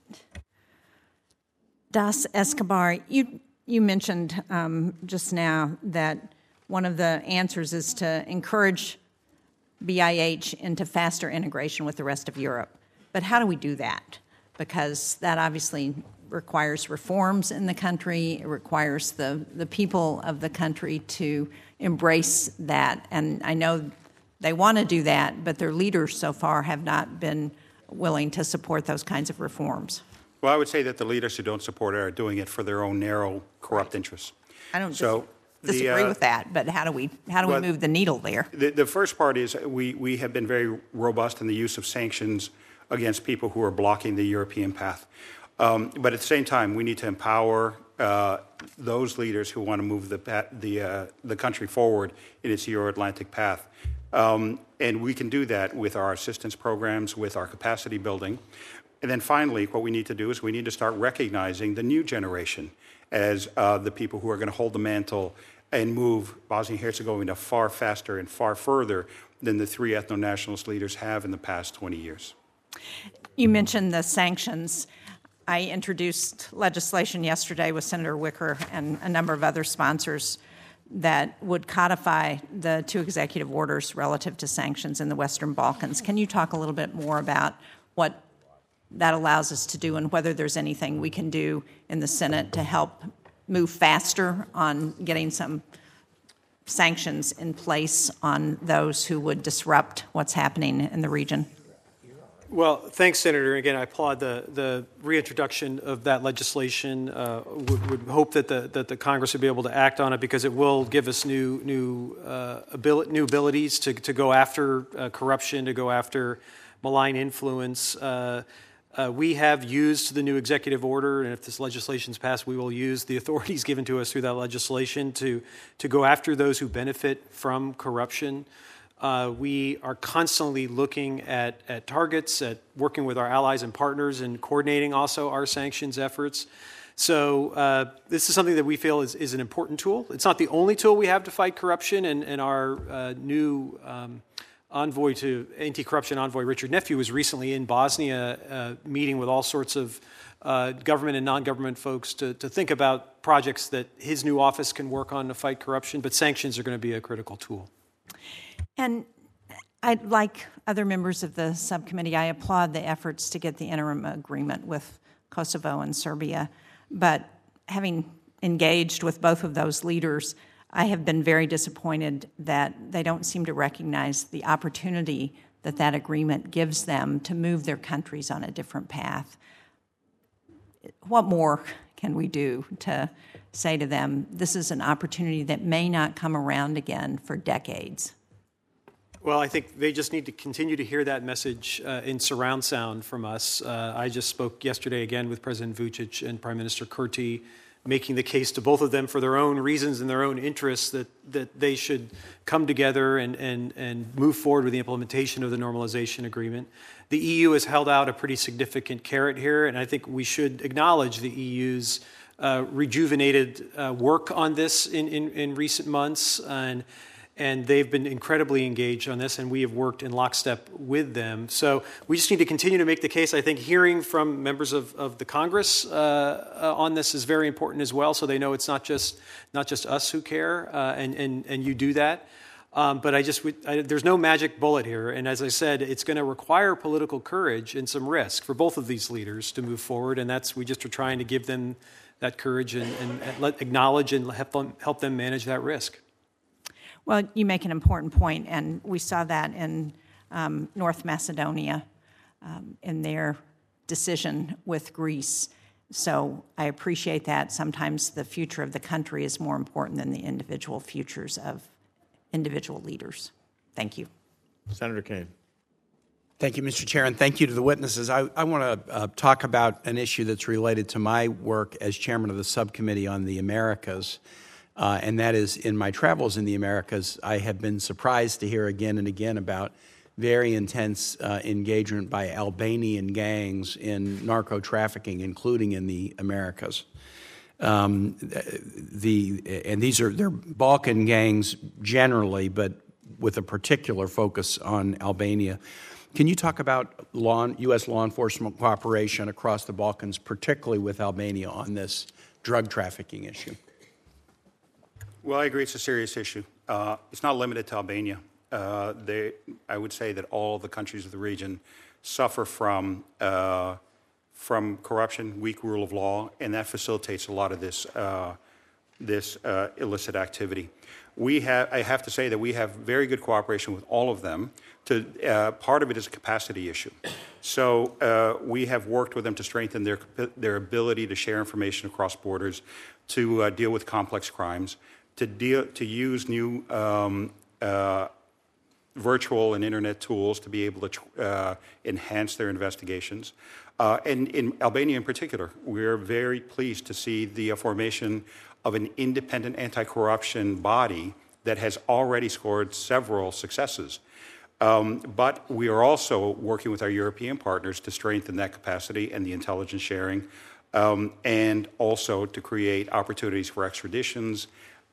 Das Escobar, you mentioned just now that one of the answers is to encourage BIH into faster integration with the rest of Europe. But how do we do that? Because that obviously requires reforms in the country. It requires the people of the country to embrace that. And I know they want to do that, but their leaders so far have not been willing to support those kinds of reforms. Well, I would say that the leaders who don't support it are doing it for their own narrow, corrupt interests. I don't So disagree with that, but how do we move the needle there? The first part is we have been very robust in the use of sanctions against people who are blocking the European path. But at the same time, we need to empower those leaders who want to move the country forward in its Euro-Atlantic path. And we can do that with our assistance programs, with our capacity building. And then finally, what we need to do is we need to start recognizing the new generation as the people who are going to hold the mantle and move Bosnia-Herzegovina far faster and far further than the three ethno-nationalist leaders have in the past 20 years. You mentioned the sanctions. I introduced legislation yesterday with Senator Wicker and a number of other sponsors that would codify the two executive orders relative to sanctions in the Western Balkans. Can you talk a little bit more about what that allows us to do and whether there's anything we can do in the Senate to help move faster on getting some sanctions in place on those who would disrupt what's happening in the region? Well, thanks, Senator. Again, I applaud the reintroduction of that legislation. Would hope that the Congress would be able to act on it because it will give us new abilities to go after corruption, to go after malign influence. We have used the new executive order, and if this legislation is passed, we will use the authorities given to us through that legislation to go after those who benefit from corruption. We are constantly looking at targets, at working with our allies and partners, and coordinating also our sanctions efforts. So this is something that we feel is an important tool. It's not the only tool we have to fight corruption, and our new envoy to anti-corruption envoy Richard Nephew was recently in Bosnia meeting with all sorts of government and non-government folks to think about projects that his new office can work on to fight corruption, but sanctions are going to be a critical tool. And like other members of the subcommittee, I applaud the efforts to get the interim agreement with Kosovo and Serbia. But having engaged with both of those leaders, I have been very disappointed that they don't seem to recognize the opportunity that that agreement gives them to move their countries on a different path. What more can we do to say to them, this is an opportunity that may not come around again for decades? Well, I think they just need to continue to hear that message in surround sound from us. I just spoke yesterday again with President Vučić and Prime Minister Kurti, making the case to both of them for their own reasons and their own interests that they should come together and move forward with the implementation of the normalization agreement. The EU has held out a pretty significant carrot here, and I think we should acknowledge the EU's rejuvenated work on this in recent months, and they've been incredibly engaged on this, and we have worked in lockstep with them. So we just need to continue to make the case. I think hearing from members of the Congress on this is very important as well, so they know it's not just us who care, and you do that. But there's no magic bullet here, and as I said, it's going to require political courage and some risk for both of these leaders to move forward, and we just are trying to give them that courage and acknowledge and help them manage that risk. Well, you make an important point, and we saw that in North Macedonia in their decision with Greece. So I appreciate that. Sometimes the future of the country is more important than the individual futures of individual leaders. Thank you. Senator Kaine. Thank you, Mr. Chair, and thank you to the witnesses. I want to talk about an issue that's related to my work as chairman of the subcommittee on the Americas. And that is, in my travels in the Americas, I have been surprised to hear again and again about very intense engagement by Albanian gangs in narco-trafficking, including in the Americas. and they're Balkan gangs generally, but with a particular focus on Albania. Can you talk about U.S. law enforcement cooperation across the Balkans, particularly with Albania, on this drug trafficking issue? Well, I agree it's a serious issue. It's not limited to Albania. I would say that all the countries of the region suffer from corruption, weak rule of law, and that facilitates a lot of this illicit activity. I have to say that we have very good cooperation with all of them. Part of it is a capacity issue. So we have worked with them to strengthen their ability to share information across borders, to deal with complex crimes, to use new virtual and internet tools to be able to enhance their investigations. And in Albania in particular, we're very pleased to see the formation of an independent anti-corruption body that has already scored several successes. But we are also working with our European partners to strengthen that capacity and the intelligence sharing, and also to create opportunities for extraditions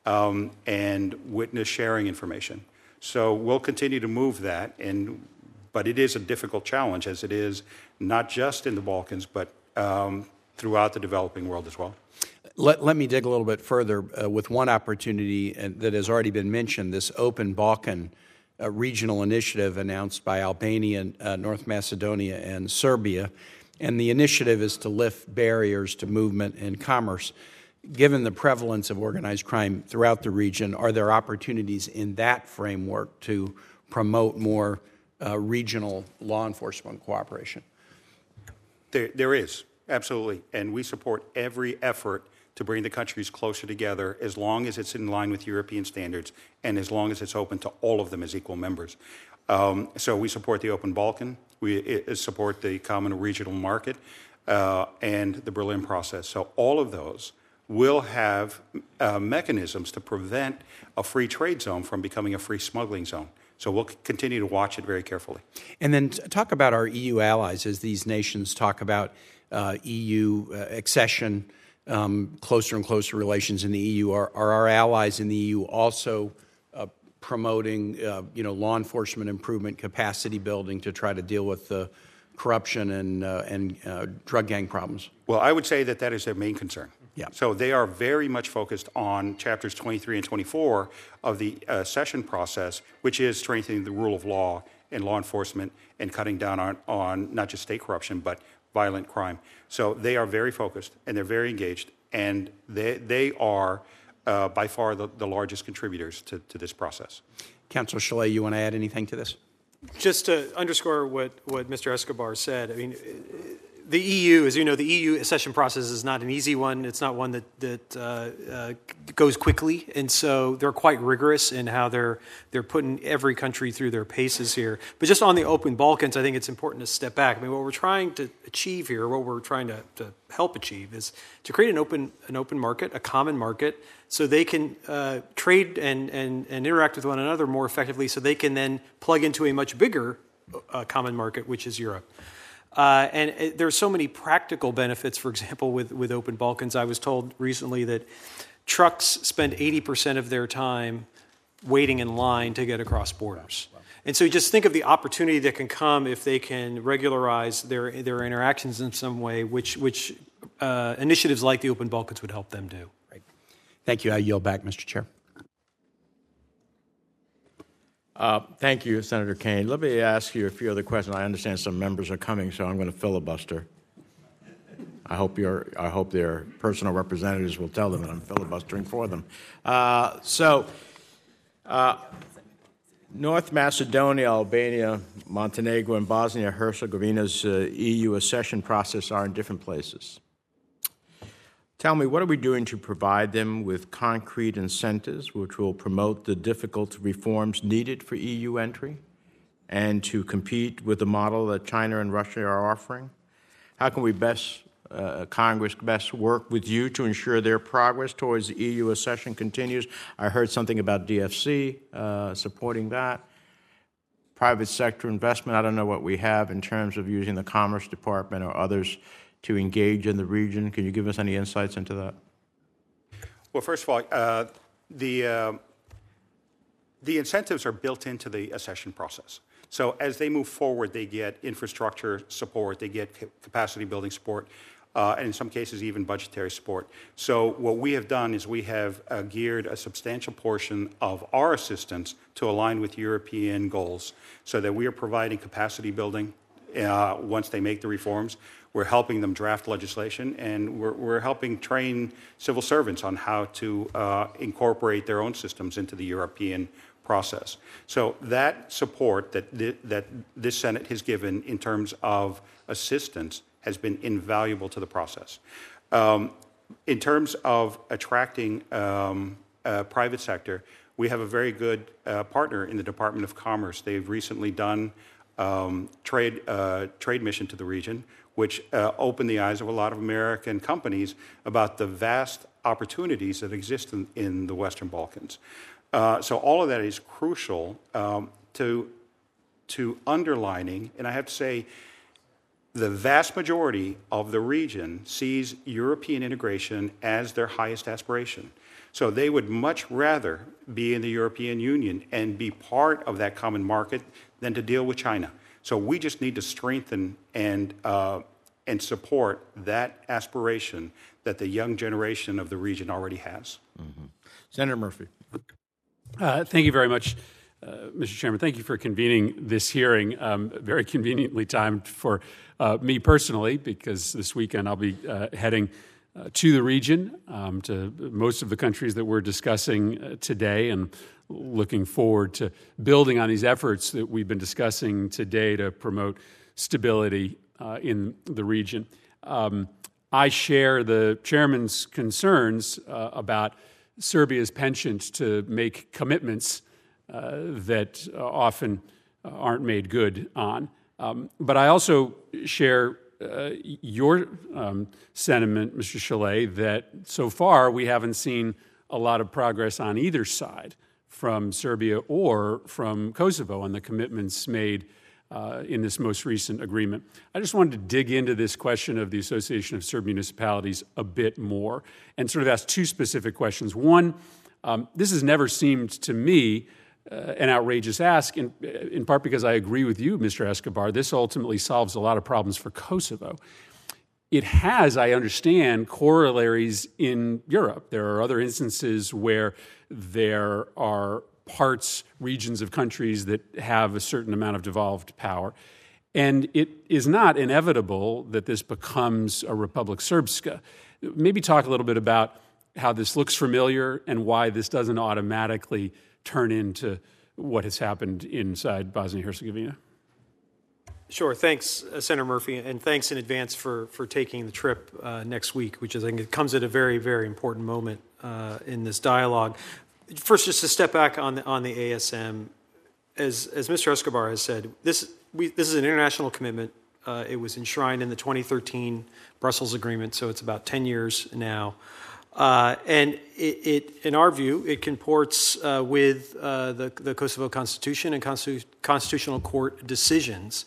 and witness sharing information. So we'll continue to move that, but it is a difficult challenge, as it is not just in the Balkans, but throughout the developing world as well. Let me dig a little bit further with one opportunity that has already been mentioned, this Open Balkan regional initiative announced by Albania, North Macedonia, and Serbia. And the initiative is to lift barriers to movement and commerce. Given the prevalence of organized crime throughout the region, are there opportunities in that framework to promote more regional law enforcement cooperation? There is, absolutely. And we support every effort to bring the countries closer together, as long as it's in line with European standards and as long as it's open to all of them as equal members. So we support the Open Balkan, we support the Common Regional Market, and the Berlin Process. So all of those will have mechanisms to prevent a free trade zone from becoming a free smuggling zone. So we'll continue to watch it very carefully. And then talk about our EU allies as these nations talk about EU accession, closer and closer relations in the EU. Are our allies in the EU also promoting law enforcement improvement, capacity building to try to deal with the corruption and drug gang problems? Well, I would say that is their main concern. Yeah. So they are very much focused on chapters 23 and 24 of the accession process, which is strengthening the rule of law and law enforcement and cutting down on not just state corruption, but violent crime. So they are very focused and they're very engaged, and they are by far the largest contributors to this process. Councilor Chalet, you want to add anything to this? Just to underscore what Mr. Escobar said, I mean, the EU, as you know, the EU accession process is not an easy one. It's not one that goes quickly, and so they're quite rigorous in how they're putting every country through their paces here. But just on the Open Balkans, I think it's important to step back. I mean, what we're trying to achieve here, what we're trying to help achieve, is to create an open market, a common market, so they can trade and interact with one another more effectively, so they can then plug into a much bigger common market, which is Europe. And there are so many practical benefits, for example, with Open Balkans. I was told recently that trucks spend 80% of their time waiting in line to get across borders. Wow. And so you just think of the opportunity that can come if they can regularize their interactions in some way, which initiatives like the Open Balkans would help them do. Right. Thank you. I yield back, Mr. Chair. Thank you, Senator Kaine. Let me ask you a few other questions. I understand some members are coming, so I'm going to filibuster. I hope their personal representatives will tell them that I'm filibustering for them. North Macedonia, Albania, Montenegro, and Bosnia-Herzegovina's EU accession process are in different places. Tell me, what are we doing to provide them with concrete incentives which will promote the difficult reforms needed for EU entry and to compete with the model that China and Russia are offering? How can we Congress best work with you to ensure their progress towards the EU accession continues? I heard something about DFC supporting that. Private sector investment, I don't know what we have in terms of using the Commerce Department or others to engage in the region. Can you give us any insights into that? Well, first of all, the incentives are built into the accession process. So as they move forward, they get infrastructure support, they get capacity building support, and in some cases even budgetary support. So what we have done is we have geared a substantial portion of our assistance to align with European goals so that we are providing capacity building once they make the reforms. We're helping them draft legislation, and we're helping train civil servants on how to incorporate their own systems into the European process. So that support that this Senate has given in terms of assistance has been invaluable to the process. In terms of attracting private sector, we have a very good partner in the Department of Commerce. They've recently done trade mission to the region, which opened the eyes of a lot of American companies about the vast opportunities that exist in the Western Balkans. So all of that is crucial to underlining, and I have to say, the vast majority of the region sees European integration as their highest aspiration. So they would much rather be in the European Union and be part of that common market than to deal with China. So we just need to strengthen and support that aspiration that the young generation of the region already has. Mm-hmm. Senator Murphy. Thank you very much, Mr. Chairman. Thank you for convening this hearing. Very conveniently timed for me personally, because this weekend I'll be heading to the region, to most of the countries that we're discussing today, and looking forward to building on these efforts that we've been discussing today to promote stability in the region. I share the chairman's concerns about Serbia's penchant to make commitments that often aren't made good on. But I also share your sentiment, Mr. Chalet, that so far we haven't seen a lot of progress on either side from Serbia or from Kosovo on the commitments made in this most recent agreement. I just wanted to dig into this question of the Association of Serb Municipalities a bit more and sort of ask two specific questions. One, this has never seemed to me an outrageous ask, in part because I agree with you, Mr. Escobar. This ultimately solves a lot of problems for Kosovo. It has, I understand, corollaries in Europe. There are other instances where there are parts, regions of countries that have a certain amount of devolved power. And it is not inevitable that this becomes a Republic Srpska. Maybe talk a little bit about how this looks familiar and why this doesn't automatically turn into what has happened inside Bosnia-Herzegovina. Sure. Thanks, Senator Murphy, and thanks in advance for taking the trip next week, which I think it comes at a very, very important moment in this dialogue. First, just to step back on the ASM, as Mr. Escobar has said, this is an international commitment. It was enshrined in the 2013 Brussels Agreement, so it's about 10 years now. And it, in our view, it comports with the Kosovo Constitution and Constitutional Court decisions.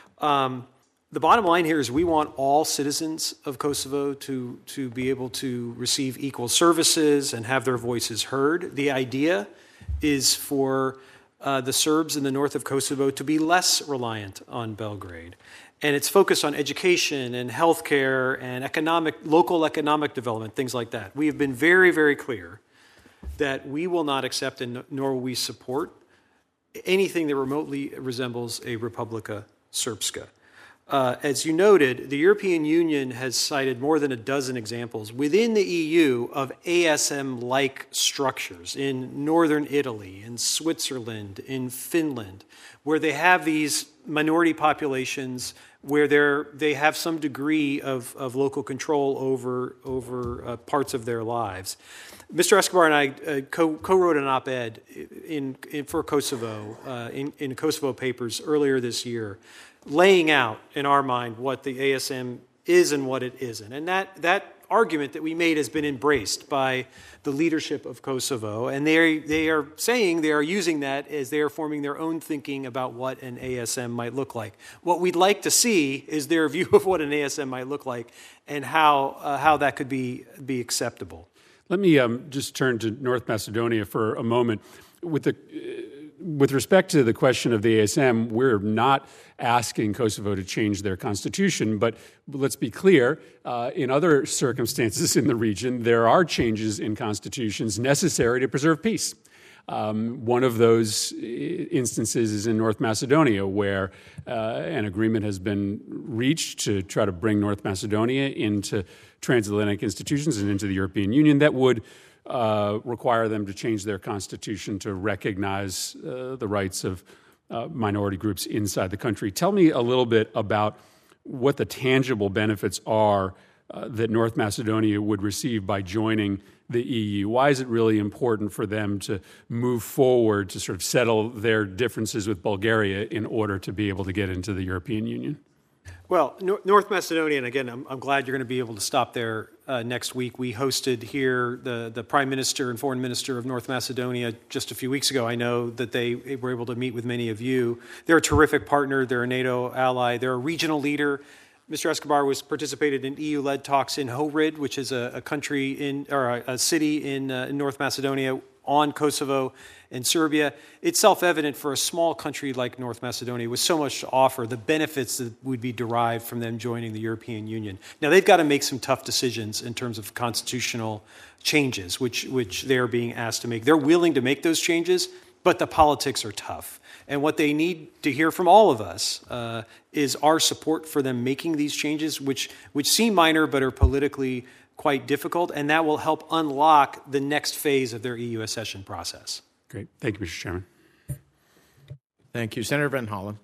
The bottom line here is we want all citizens of Kosovo to be able to receive equal services and have their voices heard. The idea is for the Serbs in the north of Kosovo to be less reliant on Belgrade. And it's focused on education and healthcare and local economic development, things like that. We have been very, very clear that we will not accept and nor will we support anything that remotely resembles a Republika Srpska. As you noted, the European Union has cited more than a dozen examples within the EU of ASM-like structures in northern Italy, in Switzerland, in Finland, where they have these minority populations where they have some degree of local control over parts of their lives. Mr. Escobar and I co-wrote an op-ed for Kosovo, in Kosovo papers earlier this year, laying out, in our mind, what the ASM is and what it isn't. And that argument that we made has been embraced by the leadership of Kosovo, and they are saying they are using that as they are forming their own thinking about what an ASM might look like. What we'd like to see is their view of what an ASM might look like and how that could be acceptable. Let me just turn to North Macedonia for a moment. With respect to the question of the ASM, we're not asking Kosovo to change their constitution, but let's be clear, in other circumstances in the region, there are changes in constitutions necessary to preserve peace. One of those instances is in North Macedonia, where an agreement has been reached to try to bring North Macedonia into transatlantic institutions and into the European Union that would require them to change their constitution to recognize the rights of minority groups inside the country. Tell me a little bit about what the tangible benefits are that North Macedonia would receive by joining the EU. Why is it really important for them to move forward to sort of settle their differences with Bulgaria in order to be able to get into the European Union? Well, North Macedonia, and again, I'm glad you're going to be able to stop there next week. We hosted here the Prime Minister and Foreign Minister of North Macedonia just a few weeks ago. I know that they were able to meet with many of you. They're a terrific partner. They're a NATO ally. They're a regional leader. Mr. Escobar participated in EU-led talks in Ohrid, which is a city in North Macedonia, on Kosovo and Serbia. It's self-evident for a small country like North Macedonia with so much to offer, the benefits that would be derived from them joining the European Union. Now, they've got to make some tough decisions in terms of constitutional changes, which they're being asked to make. They're willing to make those changes, but the politics are tough. And what they need to hear from all of us is our support for them making these changes, which seem minor but are politically quite difficult, and that will help unlock the next phase of their EU accession process. Great. Thank you, Mr. Chairman. Thank you. Senator Van Hollen.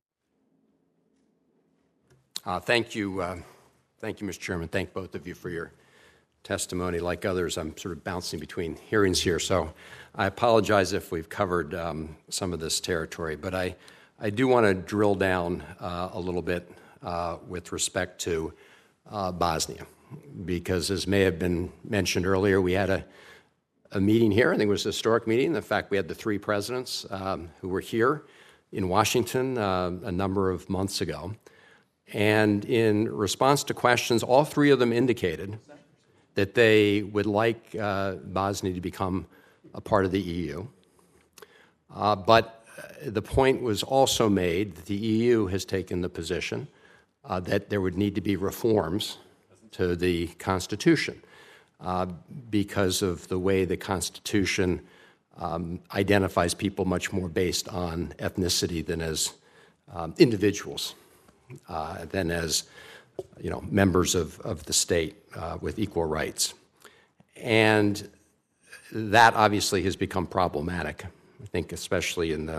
Thank you, Mr. Chairman. Thank both of you for your testimony. Like others, I'm sort of bouncing between hearings here, so I apologize if we've covered some of this territory, but I do want to drill down a little bit with respect to Bosnia, because as may have been mentioned earlier, we had a meeting here. I think it was a historic meeting. In fact, we had the three presidents who were here in Washington a number of months ago. And in response to questions, all three of them indicated that they would like Bosnia to become a part of the EU. But the point was also made that the EU has taken the position that there would need to be reforms to the Constitution because of the way the Constitution identifies people much more based on ethnicity than as individuals, than as members of the state with equal rights. And that obviously has become problematic, I think, especially in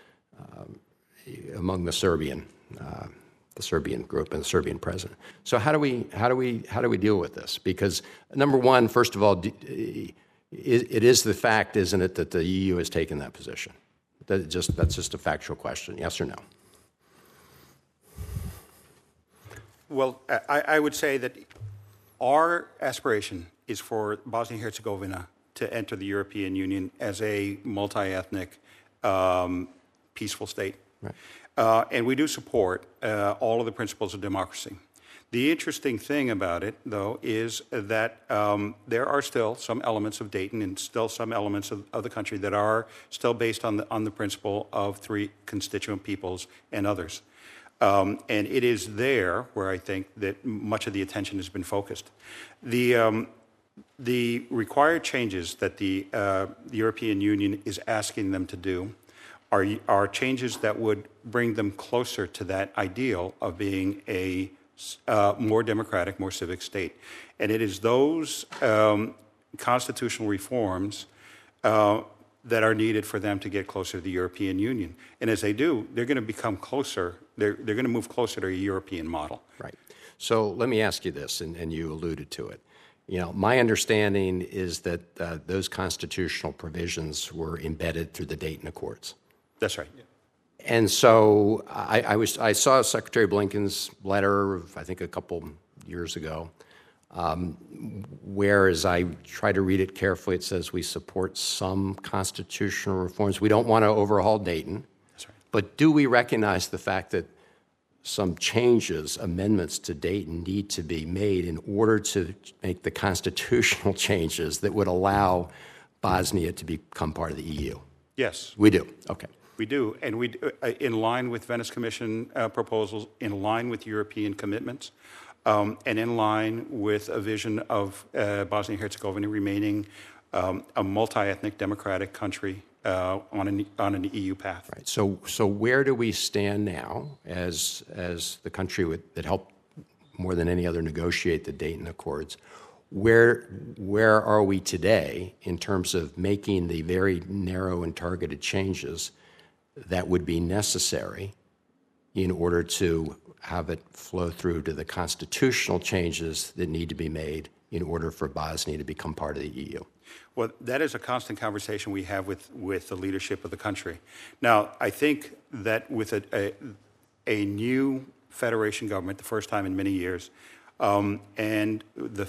among the Serbian group and the Serbian president. So how do we deal with this? Because number one, first of all, it is the fact, isn't it, that the EU has taken that position? That's just a factual question. Yes or no? Well, I would say that our aspiration is for Bosnia-Herzegovina to enter the European Union as a multi-ethnic, peaceful state. Right. And we do support all of the principles of democracy. The interesting thing about it, though, is that there are still some elements of Dayton and still some elements of the country that are still based on the principle of three constituent peoples and others. And it is there where I think that much of the attention has been focused. The required changes that the European Union is asking them to do are changes that would bring them closer to that ideal of being a more democratic, more civic state. And it is those constitutional reforms that are needed for them to get closer to the European Union. And as they do, they're going to become closer. They're going to move closer to a European model. Right. So let me ask you this, and you alluded to it. My understanding is that those constitutional provisions were embedded through the Dayton Accords. That's right. Yeah. And so I saw Secretary Blinken's letter, I think a couple years ago, where, as I try to read it carefully, it says we support some constitutional reforms. We don't want to overhaul Dayton. That's right. But do we recognize the fact that some changes, amendments to Dayton need to be made in order to make the constitutional changes that would allow Bosnia to become part of the EU? Yes. We do. Okay. We do, and we, in line with Venice Commission proposals, in line with European commitments, and in line with a vision of Bosnia and Herzegovina remaining a multi-ethnic democratic country on an EU path. Right. So where do we stand now as the country that helped more than any other negotiate the Dayton Accords? Where are we today in terms of making the very narrow and targeted changes that would be necessary in order to have it flow through to the constitutional changes that need to be made in order for Bosnia to become part of the EU? Well, that is a constant conversation we have with the leadership of the country. Now, I think that with a new federation government, the first time in many years, and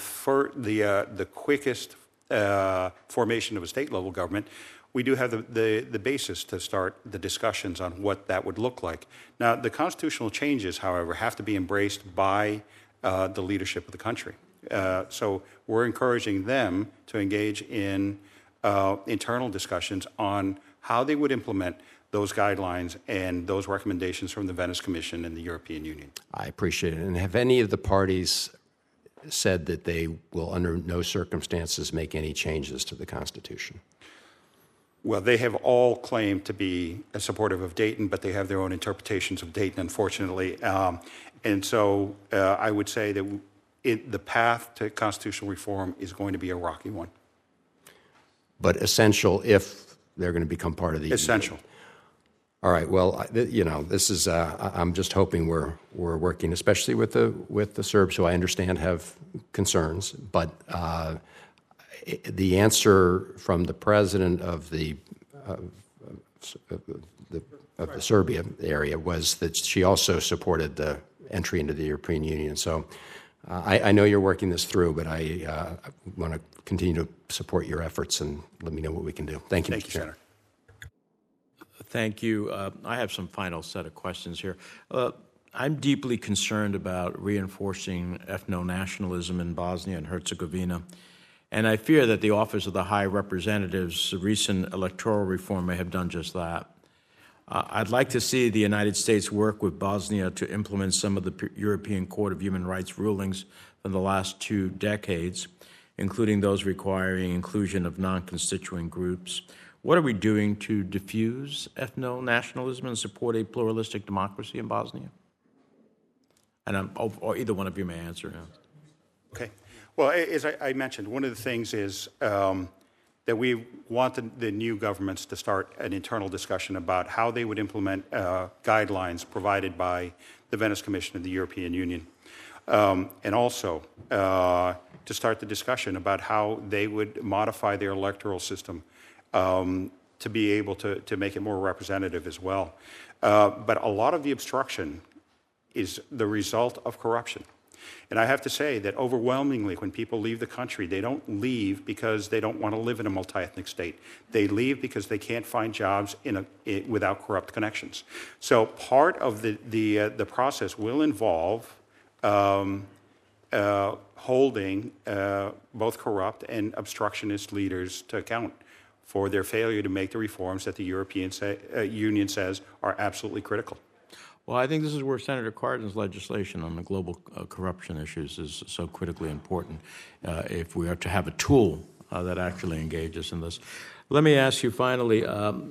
the quickest formation of a state-level government, we do have the basis to start the discussions on what that would look like. Now, the constitutional changes, however, have to be embraced by the leadership of the country. So we're encouraging them to engage in internal discussions on how they would implement those guidelines and those recommendations from the Venice Commission and the European Union. I appreciate it. And have any of the parties said that they will under no circumstances make any changes to the Constitution? Well, they have all claimed to be supportive of Dayton, but they have their own interpretations of Dayton, unfortunately. And so I would say that the path to constitutional reform is going to be a rocky one. But essential if they're going to become part of the Essential. EU. All right. Well, this is. I'm just hoping we're working, especially with the Serbs, who I understand have concerns. But the answer from the president of the Serbia area was that she also supported the entry into the European Union. So I know you're working this through, but I want to continue to support your efforts and let me know what we can do. Thank you, Thank Mr. you, Chairman. Senator. Thank you. I have some final set of questions here. I'm deeply concerned about reinforcing ethno-nationalism in Bosnia and Herzegovina, and I fear that the Office of the High Representative's recent electoral reform may have done just that. I'd like to see the United States work with Bosnia to implement some of the European Court of Human Rights rulings from the last 2 decades, including those requiring inclusion of non-constituent groups. What are we doing to diffuse ethno-nationalism and support a pluralistic democracy in Bosnia? And or either one of you may answer. Okay. Well, as I mentioned, one of the things is that we want the new governments to start an internal discussion about how they would implement guidelines provided by the Venice Commission and the European Union. And also to start the discussion about how they would modify their electoral system to be able to make it more representative as well. But a lot of the obstruction is the result of corruption. And I have to say that overwhelmingly when people leave the country, they don't leave because they don't want to live in a multi-ethnic state. They leave because they can't find jobs without corrupt connections. So part of the process will involve holding both corrupt and obstructionist leaders to account for their failure to make the reforms that the European Union says are absolutely critical. Well, I think this is where Senator Cardin's legislation on the global corruption issues is so critically important if we are to have a tool that actually engages in this. Let me ask you finally,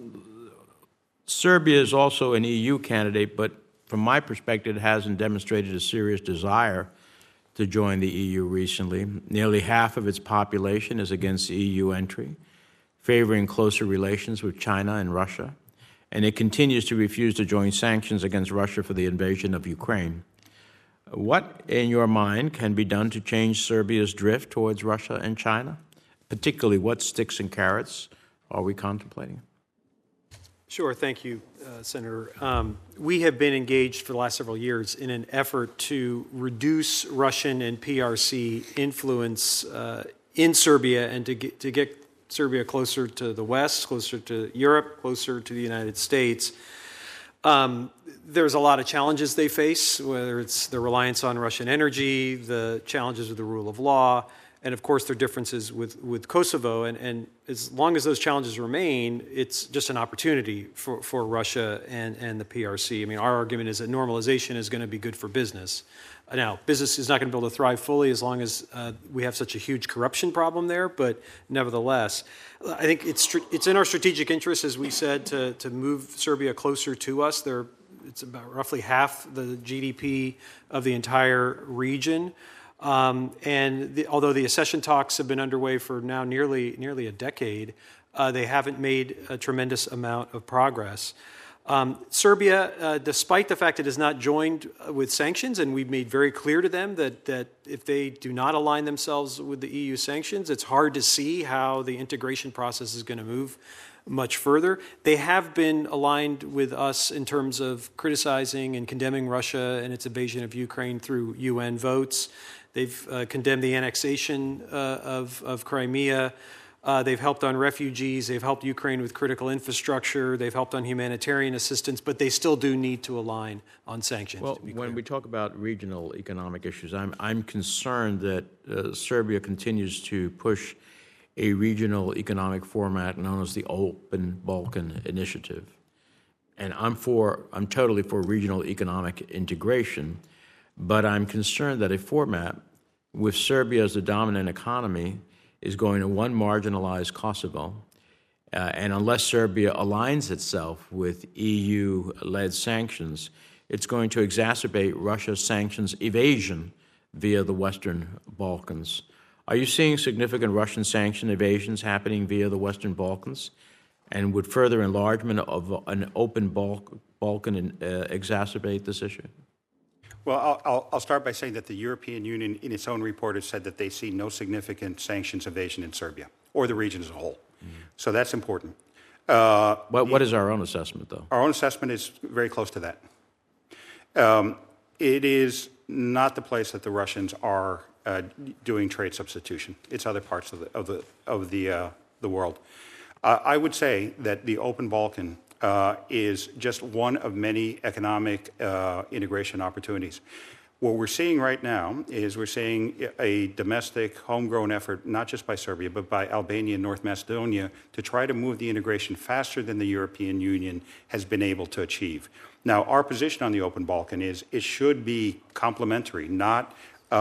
Serbia is also an EU candidate, but from my perspective, it hasn't demonstrated a serious desire to join the EU recently. Nearly half of its population is against EU entry, favoring closer relations with China and Russia, and it continues to refuse to join sanctions against Russia for the invasion of Ukraine. What, in your mind, can be done to change Serbia's drift towards Russia and China? Particularly, what sticks and carrots are we contemplating? Sure, thank you, Senator. We have been engaged for the last several years in an effort to reduce Russian and PRC influence in Serbia and to get Serbia closer to the West, closer to Europe, closer to the United States. There's a lot of challenges they face, whether it's the reliance on Russian energy, the challenges with the rule of law, and of course their differences with Kosovo. And as long as those challenges remain, it's just an opportunity for Russia and the PRC. I mean, our argument is that normalization is going to be good for business. Now, business is not going to be able to thrive fully as long as we have such a huge corruption problem there, but nevertheless, I think it's in our strategic interest, as we said, to move Serbia closer to us. It's about roughly half the GDP of the entire region. Although the accession talks have been underway for now nearly a decade, they haven't made a tremendous amount of progress. Serbia, despite the fact it has not joined with sanctions, and we've made very clear to them that if they do not align themselves with the EU sanctions, it's hard to see how the integration process is going to move much further. They have been aligned with us in terms of criticizing and condemning Russia and its invasion of Ukraine through UN votes. They've condemned the annexation of Crimea. They've helped on refugees. They've helped Ukraine with critical infrastructure. They've helped on humanitarian assistance, but they still do need to align on sanctions. Well, when we talk about regional economic issues, I'm concerned that Serbia continues to push a regional economic format known as the Open Balkan Initiative. And I'm totally for regional economic integration, but I'm concerned that a format with Serbia as the dominant economy is going to, one, marginalize Kosovo, and unless Serbia aligns itself with EU-led sanctions, it's going to exacerbate Russia's sanctions evasion via the Western Balkans. Are you seeing significant Russian sanction evasions happening via the Western Balkans? And would further enlargement of an open Balkan exacerbate this issue? Well, I'll start by saying that the European Union, in its own report, has said that they see no significant sanctions evasion in Serbia or the region as a whole. So that's important. What is our own assessment, though? Our own assessment is very close to that. It is not the place that the Russians are doing trade substitution. It's other parts of the world. I would say that the Open Balkan is just one of many economic integration opportunities. What we're seeing right now is we're seeing a domestic, homegrown effort, not just by Serbia, but by Albania and North Macedonia, to try to move the integration faster than the European Union has been able to achieve. Now, our position on the Open Balkan is it should be complementary, not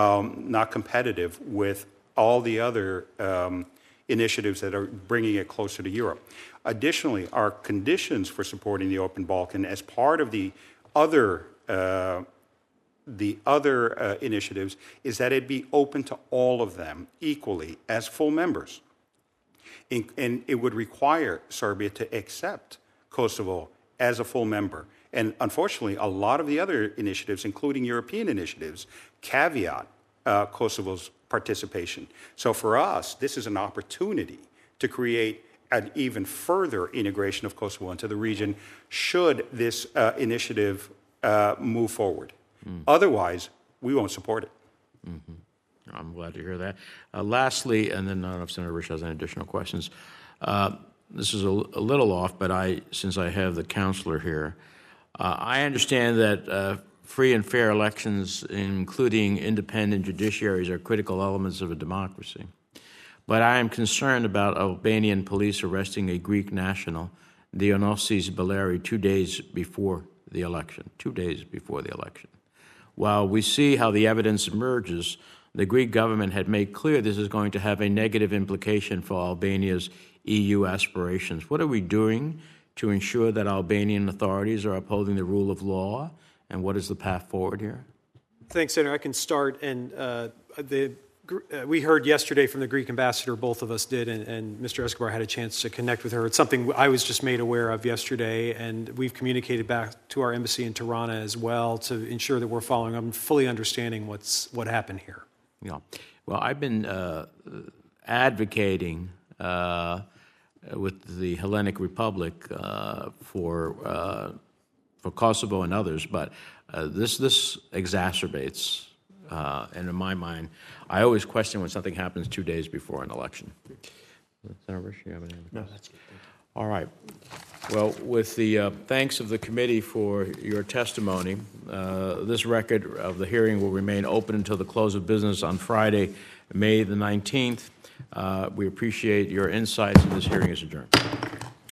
competitive with all the other initiatives that are bringing it closer to Europe. Additionally, our conditions for supporting the Open Balkan as part of the other initiatives is that it be open to all of them equally as full members. And it would require Serbia to accept Kosovo as a full member. And unfortunately, a lot of the other initiatives, including European initiatives, caveat Kosovo's participation. So for us, this is an opportunity to create an even further integration of Kosovo into the region should this initiative move forward. Otherwise, we won't support it. Mm-hmm. I'm glad to hear that. Lastly, and then I don't know if Senator Risch has any additional questions. This is a little off, but since I have the counselor here, I understand that free and fair elections, including independent judiciaries, are critical elements of a democracy. But I am concerned about Albanian police arresting a Greek national, Dionysis Baleri, 2 days before the election. 2 days before the election. While we see how the evidence emerges, the Greek government had made clear this is going to have a negative implication for Albania's EU aspirations. What are we doing to ensure that Albanian authorities are upholding the rule of law, and what is the path forward here? Thanks, Senator. I can start. And we heard yesterday from the Greek ambassador, both of us did, and Mr. Escobar had a chance to connect with her. It's something I was just made aware of yesterday, and we've communicated back to our embassy in Tirana as well to ensure that we're following up and fully understanding what happened here. Yeah. Well, I've been advocating with the Hellenic Republic for Kosovo and others, but this exacerbates. And in my mind, I always question when something happens 2 days before an election. Senator Risch, you have any? No, that's good. All right. Well, with the thanks of the committee for your testimony, this record of the hearing will remain open until the close of business on Friday, May the 19th. We appreciate your insights, and this hearing is adjourned.